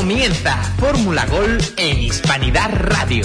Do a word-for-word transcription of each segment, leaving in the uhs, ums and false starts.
Comienza Fórmula Gol en Hispanidad Radio.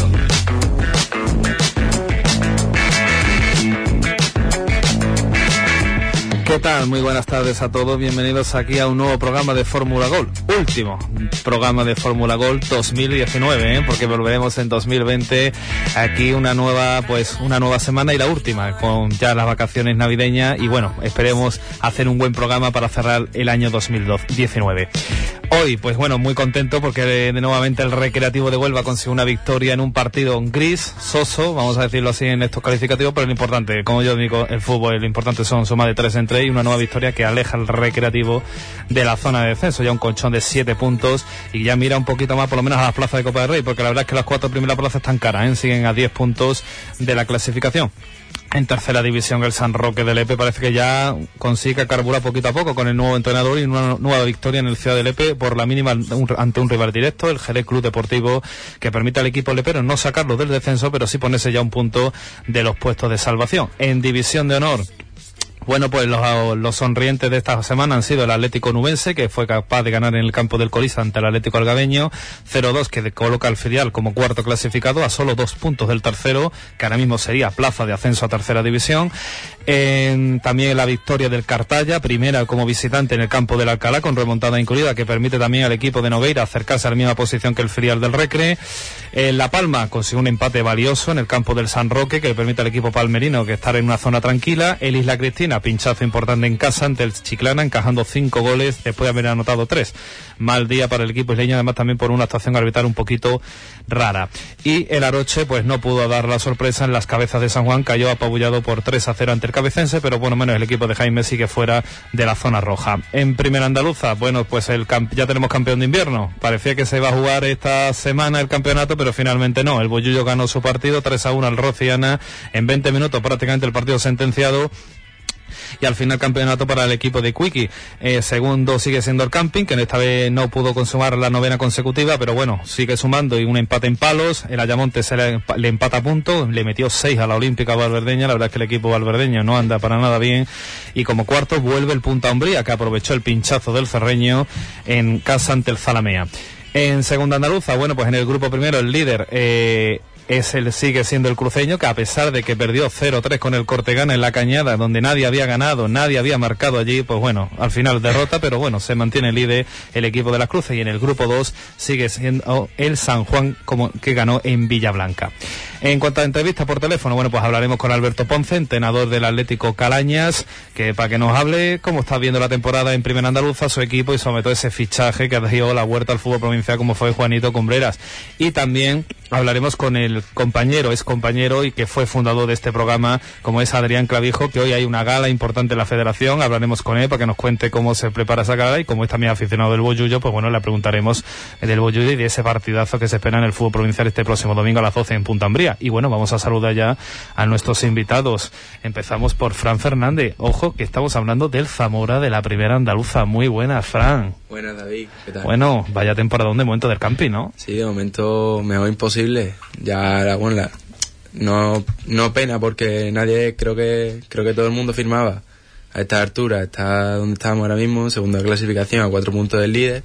¿Qué tal? Muy buenas tardes a todos, bienvenidos aquí a un nuevo programa de Fórmula Gol, último programa de Fórmula Gol dos mil diecinueve, ¿eh? Porque volveremos en dos mil veinte, aquí una nueva, pues una nueva semana y la última, con ya las vacaciones navideñas y bueno, esperemos hacer un buen programa para cerrar el año dos mil diecinueve. Hoy, pues bueno, muy contento porque de, de nuevamente el Recreativo de Huelva consiguió una victoria en un partido gris, soso, vamos a decirlo así en estos calificativos, pero lo importante, como yo digo, el fútbol, lo importante son suma de tres en tres y una nueva victoria que aleja al Recreativo de la zona de descenso, ya un colchón de siete puntos y ya mira un poquito más por lo menos a la plaza de Copa del Rey, porque la verdad es que las cuatro primeras plazas están caras, ¿eh? Siguen a diez puntos de la clasificación. En tercera división el San Roque de Lepe parece que ya consigue carburar poquito a poco con el nuevo entrenador y una nueva victoria en el Ciudad de Lepe por la mínima un, ante un rival directo, el Jerez Club Deportivo, que permite al equipo lepero no sacarlo del descenso, pero sí ponerse ya un punto de los puestos de salvación. En división de honor, bueno, pues los, los sonrientes de esta semana han sido el Atlético Nubense, que fue capaz de ganar en el campo del Colisa ante el Atlético Algabeño, cero dos, que coloca al filial como cuarto clasificado a solo dos puntos del tercero, que ahora mismo sería plaza de ascenso a tercera división. En, también la victoria del Cartaya, primera como visitante en el campo del Alcalá, con remontada incluida, que permite también al equipo de Nogueira acercarse a la misma posición que el filial del Recre. En La Palma consiguió un empate valioso en el campo del San Roque, que le permite al equipo palmerino que estar en una zona tranquila. El Isla Cristina, pinchazo importante en casa ante el Chiclana, encajando cinco goles después de haber anotado tres. Mal día para el equipo isleño, además también por una actuación arbitral un poquito rara. Y el Aroche pues no pudo dar la sorpresa en las Cabezas de San Juan, cayó apabullado por tres a cero ante el Cabecense, pero bueno, menos el equipo de Jaime sigue fuera de la zona roja. En Primera Andaluza, bueno, pues el camp- ya tenemos campeón de invierno. Parecía que se iba a jugar esta semana el campeonato, pero finalmente no. El Bollullo ganó su partido tres a uno al Rociana en veinte minutos, prácticamente el partido sentenciado. Y al final campeonato para el equipo de Quickie. Eh, segundo sigue siendo el Camping, que esta vez no pudo consumar la novena consecutiva, pero bueno, sigue sumando y un empate en palos. El Ayamonte se le, le empata a punto, le metió seis a la Olímpica Valverdeña. La verdad es que el equipo valverdeño no anda para nada bien. Y como cuarto vuelve el Punta Umbría, que aprovechó el pinchazo del Cerreño en casa ante el Zalamea. En segunda andaluza, bueno, pues en el grupo primero el líder eh, es el, sigue siendo el Cruceño, que a pesar de que perdió cero tres con el Cortegana en la Cañada, donde nadie había ganado, nadie había marcado allí, pues bueno, al final derrota, pero bueno, se mantiene líder el equipo de las Cruces. Y en el grupo dos sigue siendo el San Juan, como que ganó en Villablanca. En cuanto a entrevistas por teléfono, bueno, pues hablaremos con Alberto Ponce, entrenador del Atlético Calañas, que para que nos hable cómo está viendo la temporada en Primera Andaluza, su equipo y sobre todo ese fichaje que ha dado la vuelta al fútbol provincial como fue Juanito Cumbreras. Y también hablaremos con el compañero, es compañero y que fue fundador de este programa, como es Adrián Clavijo, que hoy hay una gala importante en la federación. Hablaremos con él para que nos cuente cómo se prepara esa gala, y como es también aficionado del Bollullo, pues bueno, le preguntaremos del Bollullo y de ese partidazo que se espera en el fútbol provincial este próximo domingo a las doce en Punta Umbría. Y bueno, vamos a saludar ya a nuestros invitados. Empezamos por Fran Fernández. Ojo, que estamos hablando del Zamora de la Primera Andaluza. Muy buenas, Fran. Buenas, David. ¿Qué tal? Bueno, vaya temporada de momento del Camping, ¿no? Sí, de momento mejor imposible. Ya, la, bueno, la, no, no pena porque nadie, creo que creo que todo el mundo firmaba a esta altura. Está donde estamos ahora mismo, en segunda clasificación, a cuatro puntos del líder.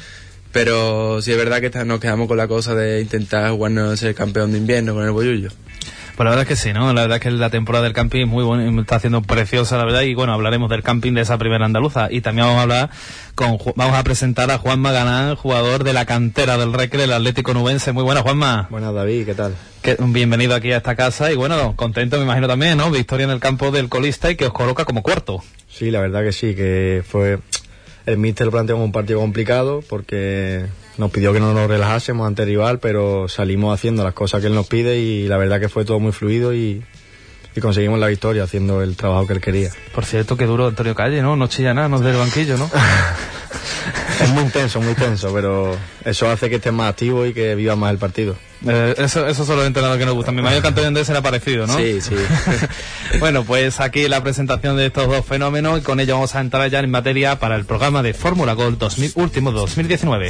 Pero sí es verdad que está, nos quedamos con la cosa de intentar jugarnos el campeón de invierno con el Bollullo. Pues la verdad es que sí, ¿no? La verdad es que la temporada del Camping es muy buena, está haciendo preciosa, la verdad, y bueno, hablaremos del Camping de esa Primera Andaluza, y también vamos a hablar con, vamos a presentar a Juanma Galán, jugador de la cantera del Recre, el Atlético Nubense. Muy buenas, Juanma. Buenas, David, ¿qué tal? Que, bienvenido aquí a esta casa, y bueno, contento me imagino también, ¿no? Victoria en el campo del Colista y que os coloca como cuarto. Sí, la verdad que sí, que fue... El míster lo planteó como un partido complicado porque nos pidió que no nos relajásemos ante el rival, pero salimos haciendo las cosas que él nos pide y la verdad que fue todo muy fluido y, y conseguimos la victoria haciendo el trabajo que él quería. Por cierto, que duro Antonio Calle, ¿no? No chilla nada, no es del banquillo, ¿no? Es muy intenso, muy tenso, pero eso hace que estés más activo y que vivas más el partido. Eh, eso, eso son los entrenadores que nos gustan. Me imagino que Antonio Andrés era parecido, ¿no? Sí, sí. Bueno, pues aquí la presentación de estos dos fenómenos, y con ello vamos a entrar ya en materia para el programa de Fórmula Gol dos mil, último dos mil diecinueve.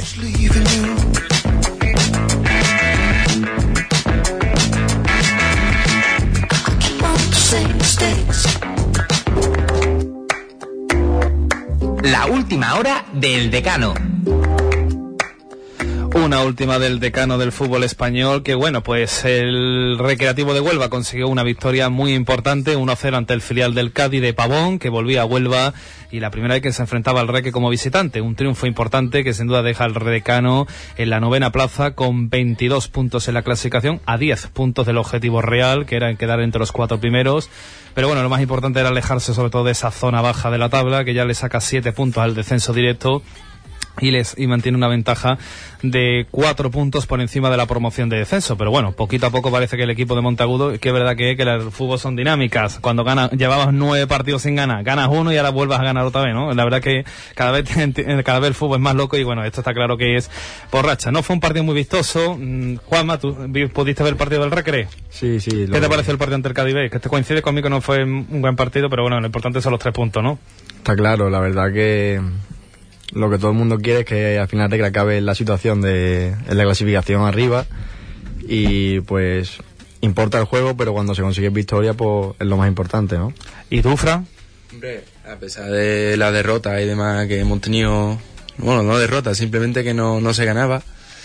La última hora del decano. Una última del decano del fútbol español, que bueno, pues el Recreativo de Huelva consiguió una victoria muy importante, uno a cero ante el filial del Cádiz de Pavón, que volvía a Huelva y la primera vez que se enfrentaba al Reque como visitante. Un triunfo importante que sin duda deja al decano en la novena plaza con veintidós puntos en la clasificación, a diez puntos del objetivo real, que era quedar entre los cuatro primeros. Pero bueno, lo más importante era alejarse sobre todo de esa zona baja de la tabla, que ya le saca siete puntos al descenso directo. Y les y mantiene una ventaja de cuatro puntos por encima de la promoción de descenso. Pero bueno, poquito a poco parece que el equipo de Monteagudo, que es verdad que, que el fútbol son dinámicas. Cuando ganas, llevabas nueve partidos sin ganar, ganas uno y ahora vuelvas a ganar otra vez, ¿no? La verdad que cada vez cada vez el fútbol es más loco y bueno, esto está claro que es por racha. No fue un partido muy vistoso. Juanma, ¿tú pudiste ver el partido del Recre? Sí, sí. ¿Qué te pareció el partido ante el Cádiz B? Que te coincide conmigo que no fue un buen partido, pero bueno, lo importante son los tres puntos, ¿no? Está claro, la verdad que lo que todo el mundo quiere es que al final Recre acabe la situación de en la clasificación arriba y pues importa el juego, pero cuando se consigue victoria pues es lo más importante, ¿no? ¿Y tú, Fran? Hombre, a pesar de la derrota y demás que hemos tenido, bueno, no derrota, simplemente que no, no se ganaba,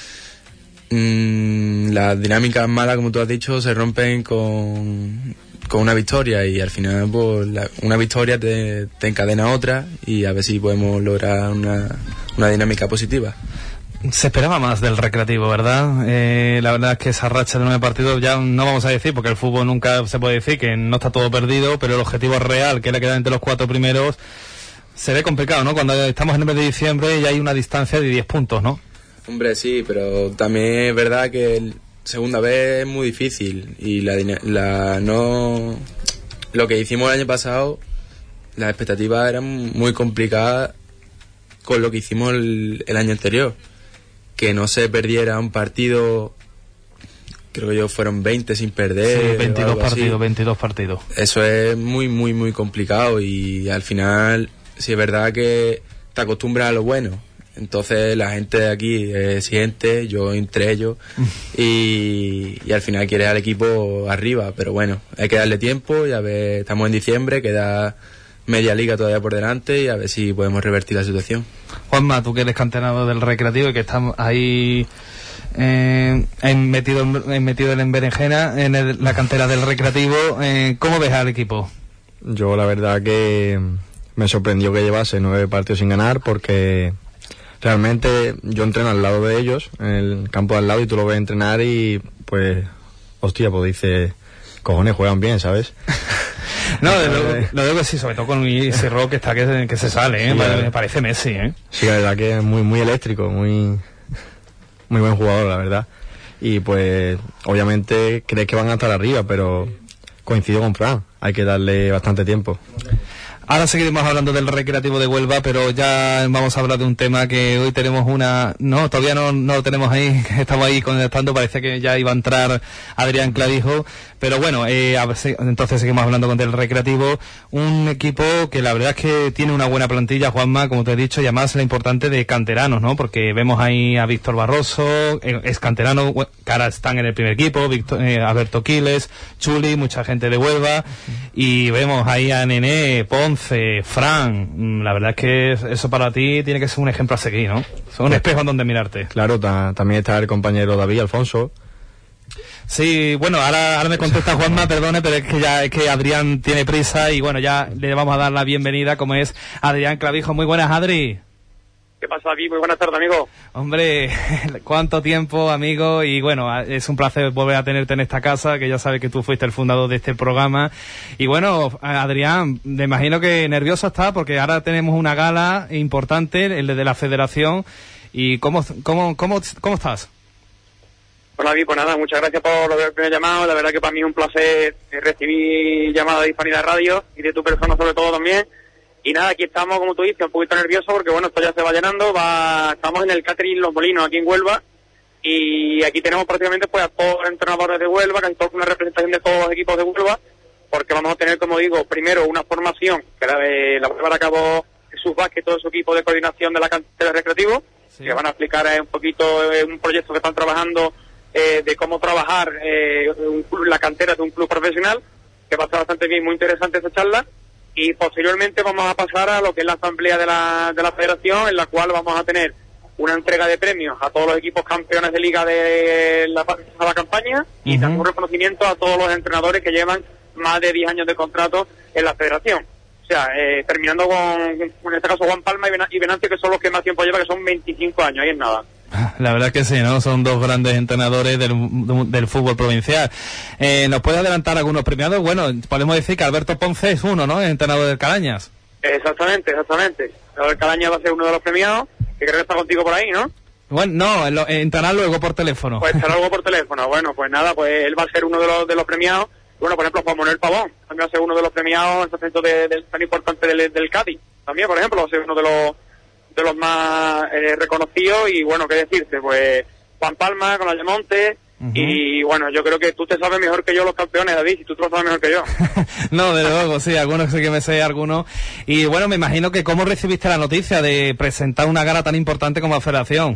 mmm, las dinámicas malas, como tú has dicho, se rompen con con una victoria y al final pues la, una victoria te, te encadena otra y a ver si podemos lograr una, una dinámica positiva. Se esperaba más del Recreativo, ¿verdad? Eh, la verdad es que esa racha de nueve partidos ya no vamos a decir, porque el fútbol nunca se puede decir que no está todo perdido, pero el objetivo real, que le queda entre los cuatro primeros, se ve complicado, ¿no? Cuando estamos en el mes de diciembre ya hay una distancia de diez puntos, ¿no? Hombre, sí, pero también es verdad que el segunda vez es muy difícil y la, la no lo que hicimos el año pasado, las expectativas eran muy complicadas con lo que hicimos el, el año anterior, que no se perdiera un partido, creo que yo fueron veinte sin perder. Sí, veintidós partidos, veintidós partidos. Eso es muy muy muy complicado y al final sí es verdad que te acostumbras a lo bueno. Entonces la gente de aquí es exigente, yo entre ellos, y, y al final quiere al equipo arriba, pero bueno, hay que darle tiempo y a ver, estamos en diciembre, queda media liga todavía por delante y a ver si podemos revertir la situación. Juanma, tú que eres canterano del Recreativo y que estás ahí eh, en metido, en metido en berenjena en el, la cantera del Recreativo, eh, ¿cómo ves al equipo? Yo la verdad que me sorprendió que llevase nueve partidos sin ganar porque realmente yo entreno al lado de ellos, en el campo de al lado, y tú lo ves entrenar y pues, hostia, pues dice, cojones, juegan bien, ¿sabes? No, lo, lo digo que sí, sobre todo con ese rock que está que, que se sale, ¿eh? Sí, me parece Messi, ¿eh? Sí, la verdad que es muy, muy eléctrico, muy, muy buen jugador, la verdad. Y pues, obviamente, crees que van a estar arriba, pero coincido con Fran, hay que darle bastante tiempo. Ahora seguiremos hablando del Recreativo de Huelva, pero ya vamos a hablar de un tema que hoy tenemos una... No, todavía no, no lo tenemos ahí, estamos ahí conectando, parece que ya iba a entrar Adrián Clavijo, pero bueno, eh, a ver, entonces seguimos hablando con el Recreativo, un equipo que la verdad es que tiene una buena plantilla, Juanma, como te he dicho, y además la importante de canteranos, ¿no? Porque vemos ahí a Víctor Barroso, es canterano, que ahora están en el primer equipo, Víctor, eh, Alberto Quiles, Chuli, mucha gente de Huelva, y vemos ahí a Nené, Ponce, Fran, la verdad es que eso para ti tiene que ser un ejemplo a seguir, ¿no? Es un espejo en donde mirarte. Claro, ta- también está el compañero David Alfonso. Sí, bueno, ahora, ahora me contesta Juanma, perdone, pero es que ya es que Adrián tiene prisa y bueno, ya le vamos a dar la bienvenida, como es Adrián Clavijo. Muy buenas, Adri. ¿Qué pasa, David? Muy buenas tardes, amigo. Hombre, cuánto tiempo, amigo, y bueno, es un placer volver a tenerte en esta casa, que ya sabes que tú fuiste el fundador de este programa. Y bueno, Adrián, me imagino que nervioso está porque ahora tenemos una gala importante, el de la Federación. ¿Y cómo, cómo, cómo, cómo estás? Bueno, David, pues nada, muchas gracias por lo que me has llamado. La verdad que para mí es un placer recibir llamadas de Hispanidad Radio y de tu persona sobre todo también. Y nada, aquí estamos, como tú dices, un poquito nerviosos porque bueno, esto ya se va llenando. Va, estamos en el catering Los Molinos, aquí en Huelva. Y aquí tenemos prácticamente pues a todos los entrenadores de Huelva, casi toda una representación de todos los equipos de Huelva. Porque vamos a tener, como digo, primero una formación que la, de, la va a llevar a cabo Jesús Vázquez y todo su equipo de coordinación de la cantera Recreativo. Sí. Que van a explicar eh, un poquito eh, un proyecto que están trabajando eh, de cómo trabajar eh, un club, la cantera de un club profesional, que va a estar bastante bien, muy interesante esa charla. Y posteriormente vamos a pasar a lo que es la asamblea de la, de la federación, en la cual vamos a tener una entrega de premios a todos los equipos campeones de liga de la pasada campaña y uh-huh. también un reconocimiento a todos los entrenadores que llevan más de diez años de contrato en la federación. O sea, eh, terminando con, en este caso, Juan Palma y Venancio, que son los que más tiempo llevan, que son veinticinco años, ahí es nada. La verdad es que sí, ¿no? Son dos grandes entrenadores del, del fútbol provincial. Eh, ¿Nos puede adelantar algunos premiados? Bueno, podemos decir que Alberto Ponce es uno, ¿no? El entrenador del Calañas. Exactamente, exactamente. El Calañas va a ser uno de los premiados, que creo que está contigo por ahí, ¿no? Bueno, no, lo, entrará luego por teléfono. Pues estará luego por teléfono. Bueno, pues nada, pues él va a ser uno de los, de los premiados. Bueno, por ejemplo, Juan Manuel Pavón también va a ser uno de los premiados en el centro de, de, tan importante del, del Cádiz. También, por ejemplo, va a ser uno de los de los más eh, reconocidos. Y bueno, qué decirte, pues Juan Palma con la Ayamonte. Uh-huh. Y bueno, yo creo que tú te sabes mejor que yo los campeones, David, si tú te lo sabes mejor que yo. No, desde luego, sí, algunos sí que me sé, algunos. Y bueno, me imagino que cómo recibiste la noticia de presentar una gala tan importante como la Federación.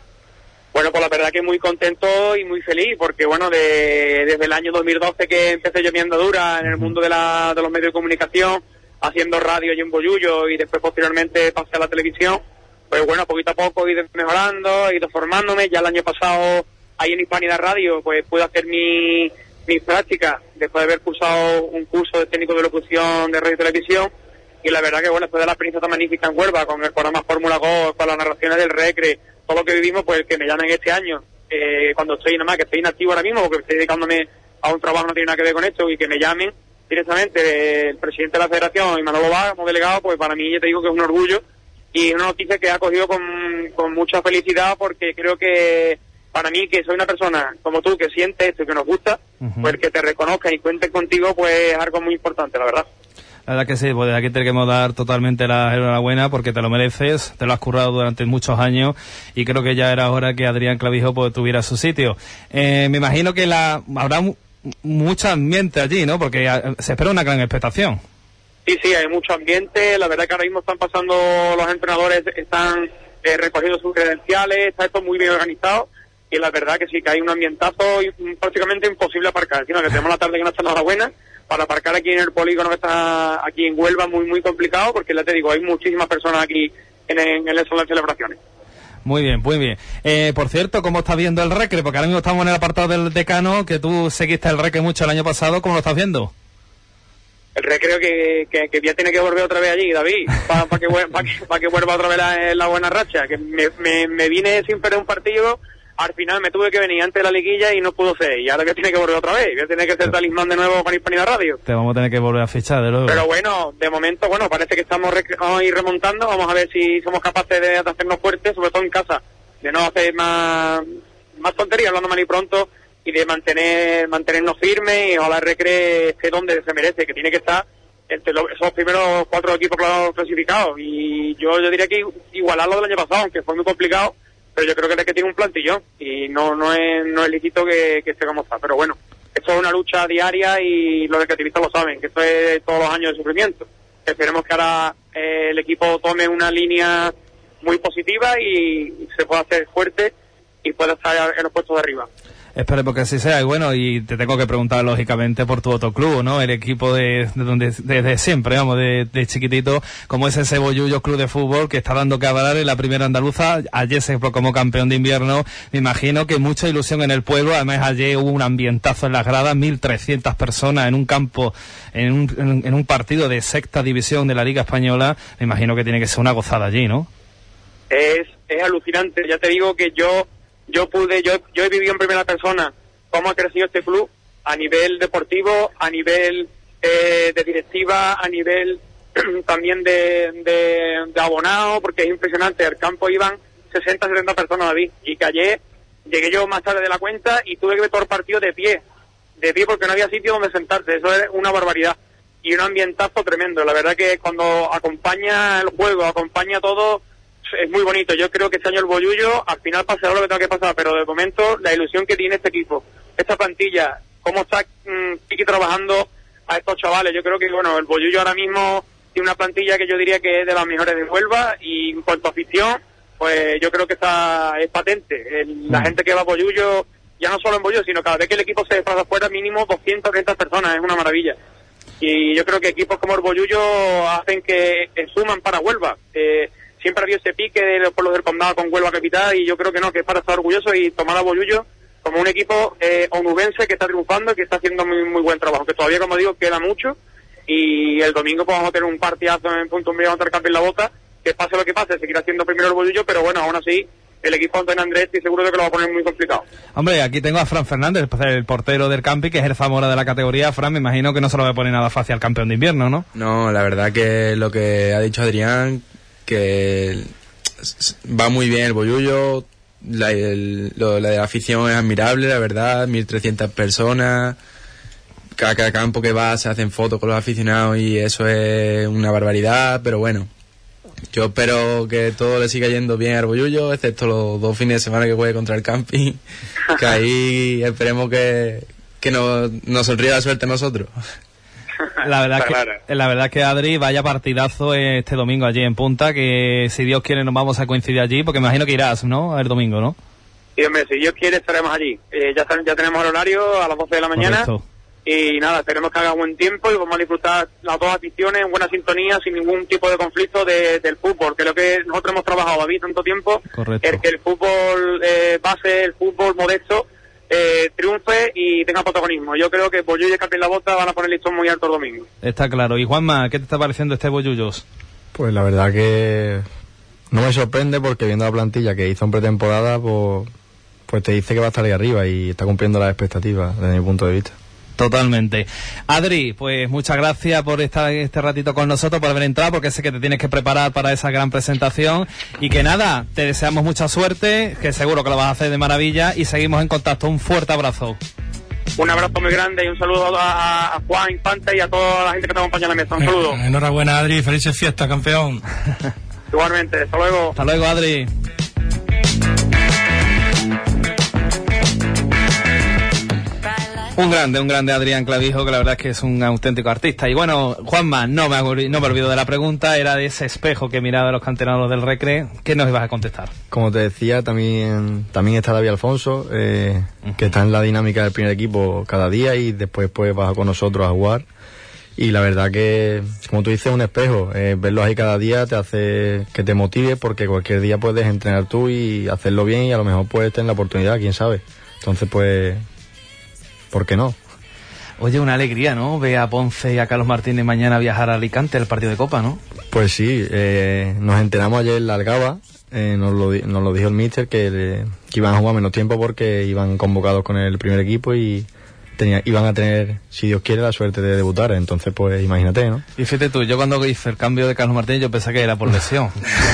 Bueno, pues la verdad que muy contento y muy feliz, porque bueno, de, desde el año dos mil doce que empecé yo mi andadura en el mundo de, la, de los medios de comunicación, haciendo radio y en Bollullo, y después posteriormente pasé a la televisión, pues bueno, poquito a poco he ido mejorando, he ido formándome. Ya el año pasado, ahí en Hispanidad Radio, pues pude hacer mi, mis prácticas, después de haber cursado un curso de técnico de locución de radio y televisión, y la verdad que bueno, después de la experiencia tan magnífica en Huelva, con el programa Fórmula Golf, con las narraciones del Recre, todo lo que vivimos, pues el que me llamen este año, eh, cuando estoy nada más, que estoy inactivo ahora mismo, porque estoy dedicándome a un trabajo que no tiene nada que ver con esto, y que me llamen directamente eh, el presidente de la federación y Manolo Vaz como delegado, pues para mí ya te digo que es un orgullo y una noticia que he acogido con, con mucha felicidad, porque creo que para mí, que soy una persona como tú, que siente esto y que nos gusta, uh-huh. pues que te reconozca y cuente contigo, pues es algo muy importante, la verdad. La verdad que sí, pues desde aquí te queremos dar totalmente la enhorabuena, porque te lo mereces, te lo has currado durante muchos años, y creo que ya era hora que Adrián Clavijo pues tuviera su sitio. Eh, me imagino que la habrá mu- mucho ambiente allí, ¿no? Porque a, se espera una gran expectación. Sí, sí, hay mucho ambiente. La verdad que ahora mismo están pasando los entrenadores, están eh, recogiendo sus credenciales, está esto muy bien organizado, y la verdad que sí, que hay un ambientazo y, prácticamente imposible aparcar. Encima que tenemos la tarde que no está nada buena, para aparcar aquí en el polígono que está aquí en Huelva muy muy complicado, porque ya te digo, hay muchísimas personas aquí en, en, en las celebraciones. Muy bien, muy bien. Eh, por cierto, ¿cómo estás viendo el Recre? Porque ahora mismo estamos en el apartado del decano, que tú seguiste el Recre mucho el año pasado. ¿Cómo lo estás viendo? El Recreo que, que, que ya tiene que volver otra vez allí, David, para pa que, pa que, pa que vuelva otra vez la, la buena racha. Que me, me, me vine sin perder un partido. Al final me tuve que venir antes de la liguilla y no pudo ser. Y ahora voy a tener que volver otra vez. Voy a tener que ser talismán de nuevo con Hispanidad Radio. Te vamos a tener que volver a fichar, de luego. Pero bueno, de momento, bueno, parece que estamos hoy remontando. Vamos a ver si somos capaces de hacernos fuertes, sobre todo en casa. De no hacer más, más tonterías, hablando mal y pronto. Y de mantener mantenernos firmes. Y ojalá el Recre esté donde se merece, que tiene que estar entre los, esos primeros cuatro equipos clasificados. Y yo, yo diría que igualar lo del año pasado, aunque fue muy complicado. Pero yo creo que es que tiene un plantillón y no no es no es lícito que, que esté como está. Pero bueno, esto es una lucha diaria y los recreativistas lo saben, que esto es todos los años de sufrimiento. Esperemos que ahora eh, el equipo tome una línea muy positiva y se pueda hacer fuerte y pueda estar en los puestos de arriba. Esperemos que así sea. Y bueno, y te tengo que preguntar lógicamente por tu otro club, ¿no? El equipo de, de donde desde siempre, vamos, de, de chiquitito, como es ese Bollullo Club de Fútbol, que está dando que hablar en la primera andaluza. Ayer se fue como campeón de invierno. Me imagino que mucha ilusión en el pueblo. Además, ayer hubo un ambientazo en las gradas, mil trescientas personas en un campo, en un, en, en un partido de sexta división de la Liga Española. Me imagino que tiene que ser una gozada allí, ¿no? Es, es alucinante. Ya te digo que yo Yo pude, yo, yo he vivido en primera persona cómo ha crecido este club a nivel deportivo, a nivel eh, de directiva, a nivel también de, de, de abonado, porque es impresionante. Al campo iban sesenta, setenta personas, David, y que ayer llegué yo más tarde de la cuenta y tuve que ver todo el partido de pie, de pie porque no había sitio donde sentarse. Eso es una barbaridad y un ambientazo tremendo. La verdad que cuando acompaña el juego, acompaña todo, es muy bonito. Yo creo que este año el Bollullo, al final pasará lo que tenga que pasar, pero de momento la ilusión que tiene este equipo, esta plantilla, cómo está mmm, Kiki trabajando a estos chavales. Yo creo que, bueno, el Bollullo ahora mismo tiene una plantilla que yo diría que es de las mejores de Huelva, y en cuanto a afición, pues yo creo que está es patente. El, la gente que va a Bollullo, ya no solo en Bollullo, sino cada vez que el equipo se desplaza afuera, mínimo doscientas treinta personas, es una maravilla. Y yo creo que equipos como el Bollullo hacen que, que suman para Huelva. Eh, siempre ha habido ese pique de los pueblos del condado con Huelva capital, y yo creo que no, que es para estar orgulloso y tomar a Bollullo como un equipo eh, onubense que está triunfando y que está haciendo muy, muy buen trabajo, que todavía, como digo, queda mucho, y el domingo pues, vamos a tener un partidazo en Punto Umbría contra el Campi en la Bota, que pase lo que pase, seguirá siendo primero el Bollullo, pero bueno, aún así, el equipo Antonio Andrés estoy seguro de que lo va a poner muy complicado. Hombre, aquí tengo a Fran Fernández, el portero del Campi, que es el Zamora de la categoría. Fran, me imagino que no se lo va a poner nada fácil al campeón de invierno, ¿no? No, la verdad que lo que ha dicho Adrián, que va muy bien el Bollullo, la, el, lo, la de la afición es admirable, la verdad, mil trescientas personas, cada, cada campo que va se hacen fotos con los aficionados y eso es una barbaridad, pero bueno, yo espero que todo le siga yendo bien al Bollullo, excepto los dos fines de semana que juegue contra el Camping, que ahí esperemos que, que nos, nos sonríe la suerte a nosotros. La verdad, que, la verdad que Adri, vaya partidazo este domingo allí en Punta, que si Dios quiere nos vamos a coincidir allí, porque me imagino que irás, ¿no? El domingo, ¿no? Sí, hombre, si Dios quiere estaremos allí. Eh, ya, ya tenemos el horario a las doce de la mañana. Correcto. Y nada, esperemos que haga buen tiempo y vamos a disfrutar las dos aficiones en buena sintonía, sin ningún tipo de conflicto de, del fútbol, que es lo que nosotros hemos trabajado, David, tanto tiempo. Correcto. El que el fútbol eh, base, el fútbol modesto, eh, triunfe y tenga protagonismo. Yo creo que Bollullo y Campi en la Bota van a poner el listón muy alto el domingo. Está claro. Y Juanma, ¿qué te está pareciendo este Bollullos? Pues la verdad que no me sorprende, porque viendo la plantilla que hizo en pretemporada, pues, pues te dice que va a estar ahí arriba y está cumpliendo las expectativas desde mi punto de vista. Totalmente. Adri, pues muchas gracias por estar este ratito con nosotros, por haber entrado, porque sé que te tienes que preparar para esa gran presentación y que nada, te deseamos mucha suerte, que seguro que lo vas a hacer de maravilla y seguimos en contacto. Un fuerte abrazo. Un abrazo muy grande y un saludo a, a Juan Infante y a toda la gente que te acompaña en la mesa. Un saludo. Enhorabuena, Adri, felices fiestas, campeón. Igualmente, hasta luego. Hasta luego, Adri. Un grande, un grande Adrián Clavijo, que la verdad es que es un auténtico artista. Y bueno, Juanma, no me, no me olvido de la pregunta, era de ese espejo que miraba a los canteranos del Recre. ¿Qué nos ibas a contestar? Como te decía, también también está David Alfonso, eh, uh-huh. que está en la dinámica del primer equipo cada día y después pues baja con nosotros a jugar. Y la verdad que, como tú dices, un espejo, eh, verlos ahí cada día te hace que te motive, porque cualquier día puedes entrenar tú y hacerlo bien y a lo mejor puedes tener la oportunidad, quién sabe. Entonces pues... ¿por qué no? Oye, una alegría, ¿no? Ve a Ponce y a Carlos Martínez mañana viajar a Alicante al partido de Copa, ¿no? Pues sí, eh, nos enteramos ayer en la Algaba, eh, nos, lo, nos lo dijo el míster que, le, que iban a jugar menos tiempo porque iban convocados con el primer equipo y tenía, iban a tener, si Dios quiere, la suerte de debutar. Entonces, pues imagínate, ¿no? Y fíjate tú, yo cuando hice el cambio de Carlos Martínez yo pensé que era por lesión.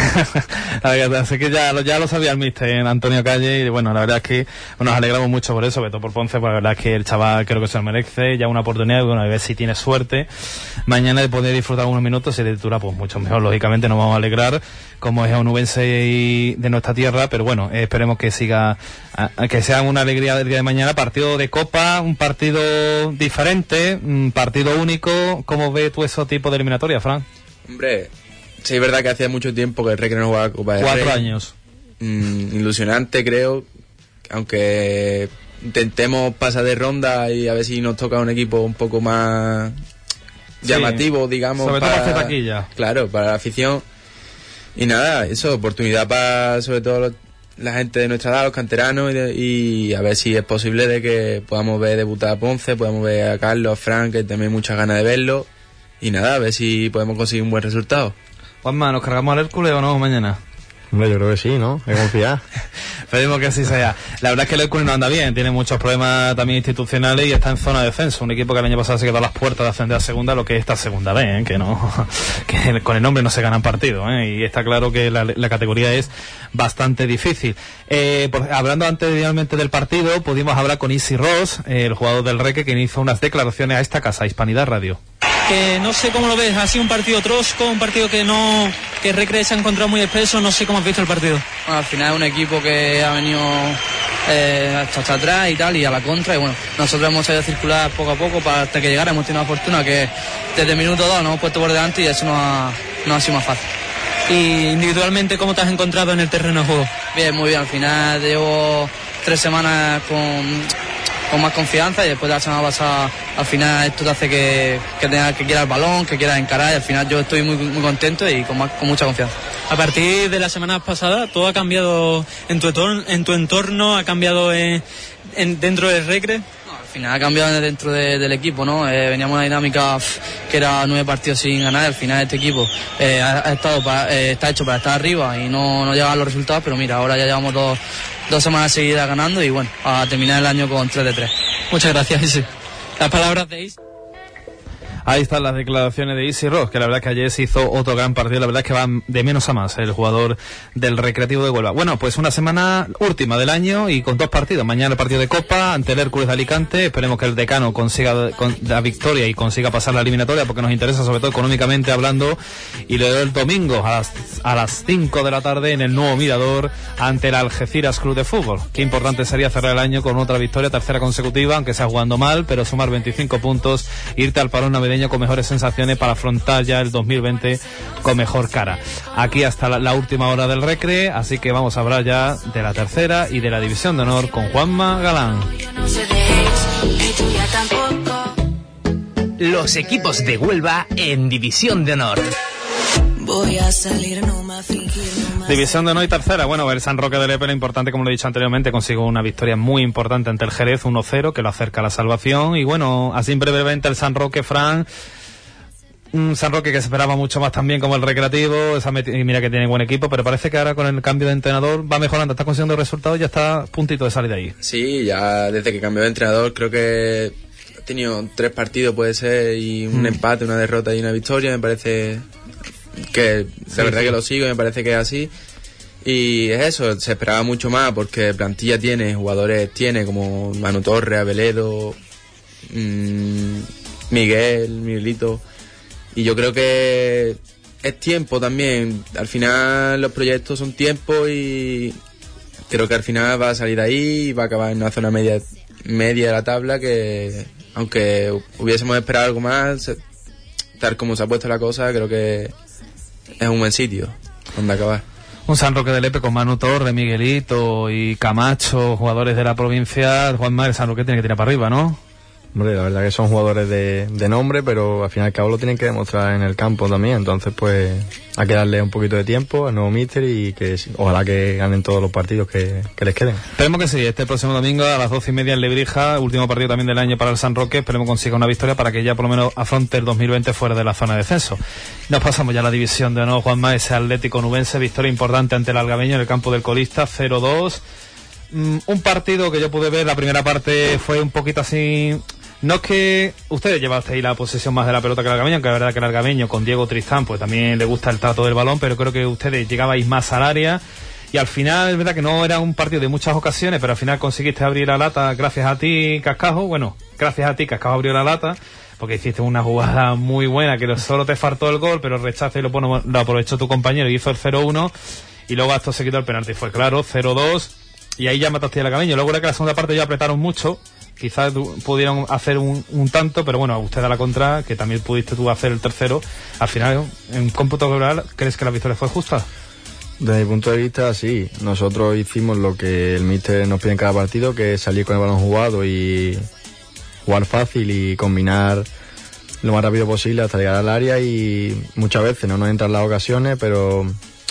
Así que ya, ya lo sabía el míster, Antonio Calle, y bueno, la verdad es que bueno, nos alegramos mucho por eso, sobre todo por Ponce, porque la verdad es que el chaval creo que se lo merece, ya una oportunidad, bueno, a ver si tiene suerte mañana de poder disfrutar unos minutos, y de titular pues mucho mejor, lógicamente nos vamos a alegrar, como es onubense y de nuestra tierra, pero bueno, eh, esperemos que siga, a, a que sea una alegría del día de mañana. Partido de Copa, un partido diferente, un partido único. ¿Cómo ves tú ese tipo de eliminatoria, Fran? Hombre, sí, es verdad que hacía mucho tiempo que el Recre no jugaba Copa de Cuatro Rey. años. Mm, ilusionante, creo, aunque intentemos pasar de ronda y a ver si nos toca un equipo un poco más llamativo, sí, digamos. Sobre para, todo para hacer taquilla. Claro, para la afición. Y nada, eso, oportunidad para, sobre todo, los, la gente de nuestra edad, los canteranos, y, de, y a ver si es posible de que podamos ver debutar a Ponce, podamos ver a Carlos, a Fran, que también hay muchas ganas de verlo. Y nada, a ver si podemos conseguir un buen resultado. Juanma, ¿nos cargamos al Hércules o no mañana? Hombre, yo creo que sí, ¿no? Hay que confiar. Pedimos que así sea. La verdad es que el Hércules no anda bien, tiene muchos problemas también institucionales y está en zona de descenso. Un equipo que el año pasado se quedó a las puertas de ascender a segunda, lo que es esta segunda vez, ¿eh? que no, que con el nombre no se ganan partidos, ¿eh? Y está claro que la, la categoría es bastante difícil. Eh, por, hablando anteriormente del partido, pudimos hablar con Isi Ross, eh, el jugador del Recre, que hizo unas declaraciones a esta casa, Hispanidad Radio. Que no sé cómo lo ves, ha sido un partido trosco, un partido que no, que Recre se ha encontrado muy espeso, no sé cómo has visto el partido. Bueno, al final es un equipo que ha venido eh, hasta, hasta atrás y tal, y a la contra, y bueno, nosotros hemos sabido circular poco a poco para hasta que llegara, hemos tenido la fortuna que desde el minuto dos nos hemos puesto por delante y eso nos ha, nos ha sido más fácil. ¿Y individualmente cómo te has encontrado en el terreno de juego? Bien, muy bien, al final llevo tres semanas con... con más confianza, y después de la semana pasada al final esto te hace que, que, tengas, que quieras el balón, que quieras encarar, y al final yo estoy muy, muy contento y con, más, con mucha confianza. A partir de la semana pasada todo ha cambiado en tu entorno, en tu entorno ha cambiado en, en, dentro del Recre. Al final ha cambiado dentro de, del equipo, ¿no? Eh, veníamos una dinámica pff, que era nueve partidos sin ganar. Al final este equipo eh, ha, ha estado para, eh, está hecho para estar arriba y no, no llegar a los resultados, pero mira, ahora ya llevamos dos, dos semanas seguidas ganando y bueno, a terminar el año con tres de tres. Muchas gracias, Isi. Las palabras de Isi. Ahí están las declaraciones de Isi Ross, que la verdad es que ayer se hizo otro gran partido, la verdad es que va de menos a más el jugador del Recreativo de Huelva. Bueno, pues una semana última del año y con dos partidos. Mañana el partido de Copa ante el Hércules de Alicante, esperemos que el Decano consiga con, la victoria y consiga pasar la eliminatoria, porque nos interesa sobre todo económicamente hablando, y luego el domingo a las, a las cinco de la tarde en el nuevo Mirador ante el Algeciras Club de Fútbol. Qué importante sería cerrar el año con otra victoria, tercera consecutiva, aunque sea jugando mal, pero sumar veinticinco puntos, irte al parón navideño con mejores sensaciones para afrontar ya el dos mil veinte con mejor cara. Aquí hasta la, la última hora del Recre, así que vamos a hablar ya de la tercera y de la División de Honor con Juanma Galán. Los equipos de Huelva en División de Honor. Voy a salir, no me fingir, no me... División de Honor y tercera. Bueno, el San Roque de Lepe, lo importante, como lo he dicho anteriormente, consiguió una victoria muy importante ante el Jerez, uno cero, que lo acerca a la salvación. Y bueno, así brevemente el San Roque, Fran, un San Roque que se esperaba mucho más también como el Recreativo, esa met- y mira que tiene buen equipo, pero parece que ahora con el cambio de entrenador va mejorando, está consiguiendo resultados, ya está a puntito de salir de ahí. Sí, ya desde que cambió de entrenador creo que ha tenido tres partidos, puede ser, y un mm. empate, una derrota y una victoria. Me parece que de sí, verdad sí. que lo sigo, me parece que es así. Y es eso, se esperaba mucho más porque plantilla tiene, jugadores tiene, como Manu Torres, Abeledo, mmm, Miguel, Miguelito. Y yo creo que es tiempo también. Al final los proyectos son tiempo y creo que al final va a salir ahí y va a acabar en una zona media media de la tabla, que aunque hubiésemos esperado algo más, tal como se ha puesto la cosa, creo que es un buen sitio donde acabar. Un San Roque de Lepe con Manu Torres, Miguelito y Camacho, jugadores de la provincia. Juanma, el San Roque tiene que tirar para arriba, ¿no? Hombre, la verdad que son jugadores de, de nombre, pero al fin y al cabo lo tienen que demostrar en el campo también. Entonces, pues, hay que darle un poquito de tiempo al nuevo míster y que ojalá que ganen todos los partidos que, que les queden. Esperemos que sí, este próximo domingo a las doce y media en Lebrija, último partido también del año para el San Roque. Esperemos que consiga una victoria para que ya por lo menos afronte el dos mil veinte fuera de la zona de descenso. Nos pasamos ya a la División de Honor, Juanma, ese Atlético Nubense, victoria importante ante el Algameño en el campo del Colista, cero dos. Mm, un partido que yo pude ver, la primera parte fue un poquito así... No es que ustedes llevasteis la posesión más de la pelota que el Algameño, que la verdad que el Algameño con Diego Tristán pues también le gusta el trato del balón, pero creo que ustedes llegabais más al área y al final es verdad que no era un partido de muchas ocasiones, pero al final conseguiste abrir la lata gracias a ti, Cascajo. Bueno, gracias a ti, Cascajo abrió la lata porque hiciste una jugada muy buena que solo te faltó el gol, pero el rechazo lo, pone, lo aprovechó tu compañero y hizo el cero uno y luego acto seguido el penalti fue claro, cero dos, y ahí ya mataste al Algameño. Luego era que la segunda parte ya apretaron mucho. Quizás pudieron hacer un, un tanto, pero bueno, usted a la contra, que también pudiste tú hacer el tercero. Al final, en cómputo global, ¿crees que la victoria fue justa? Desde mi punto de vista, sí. Nosotros hicimos lo que el míster nos pide en cada partido, que es salir con el balón jugado y jugar fácil y combinar lo más rápido posible hasta llegar al área, y muchas veces no nos entran las ocasiones, pero...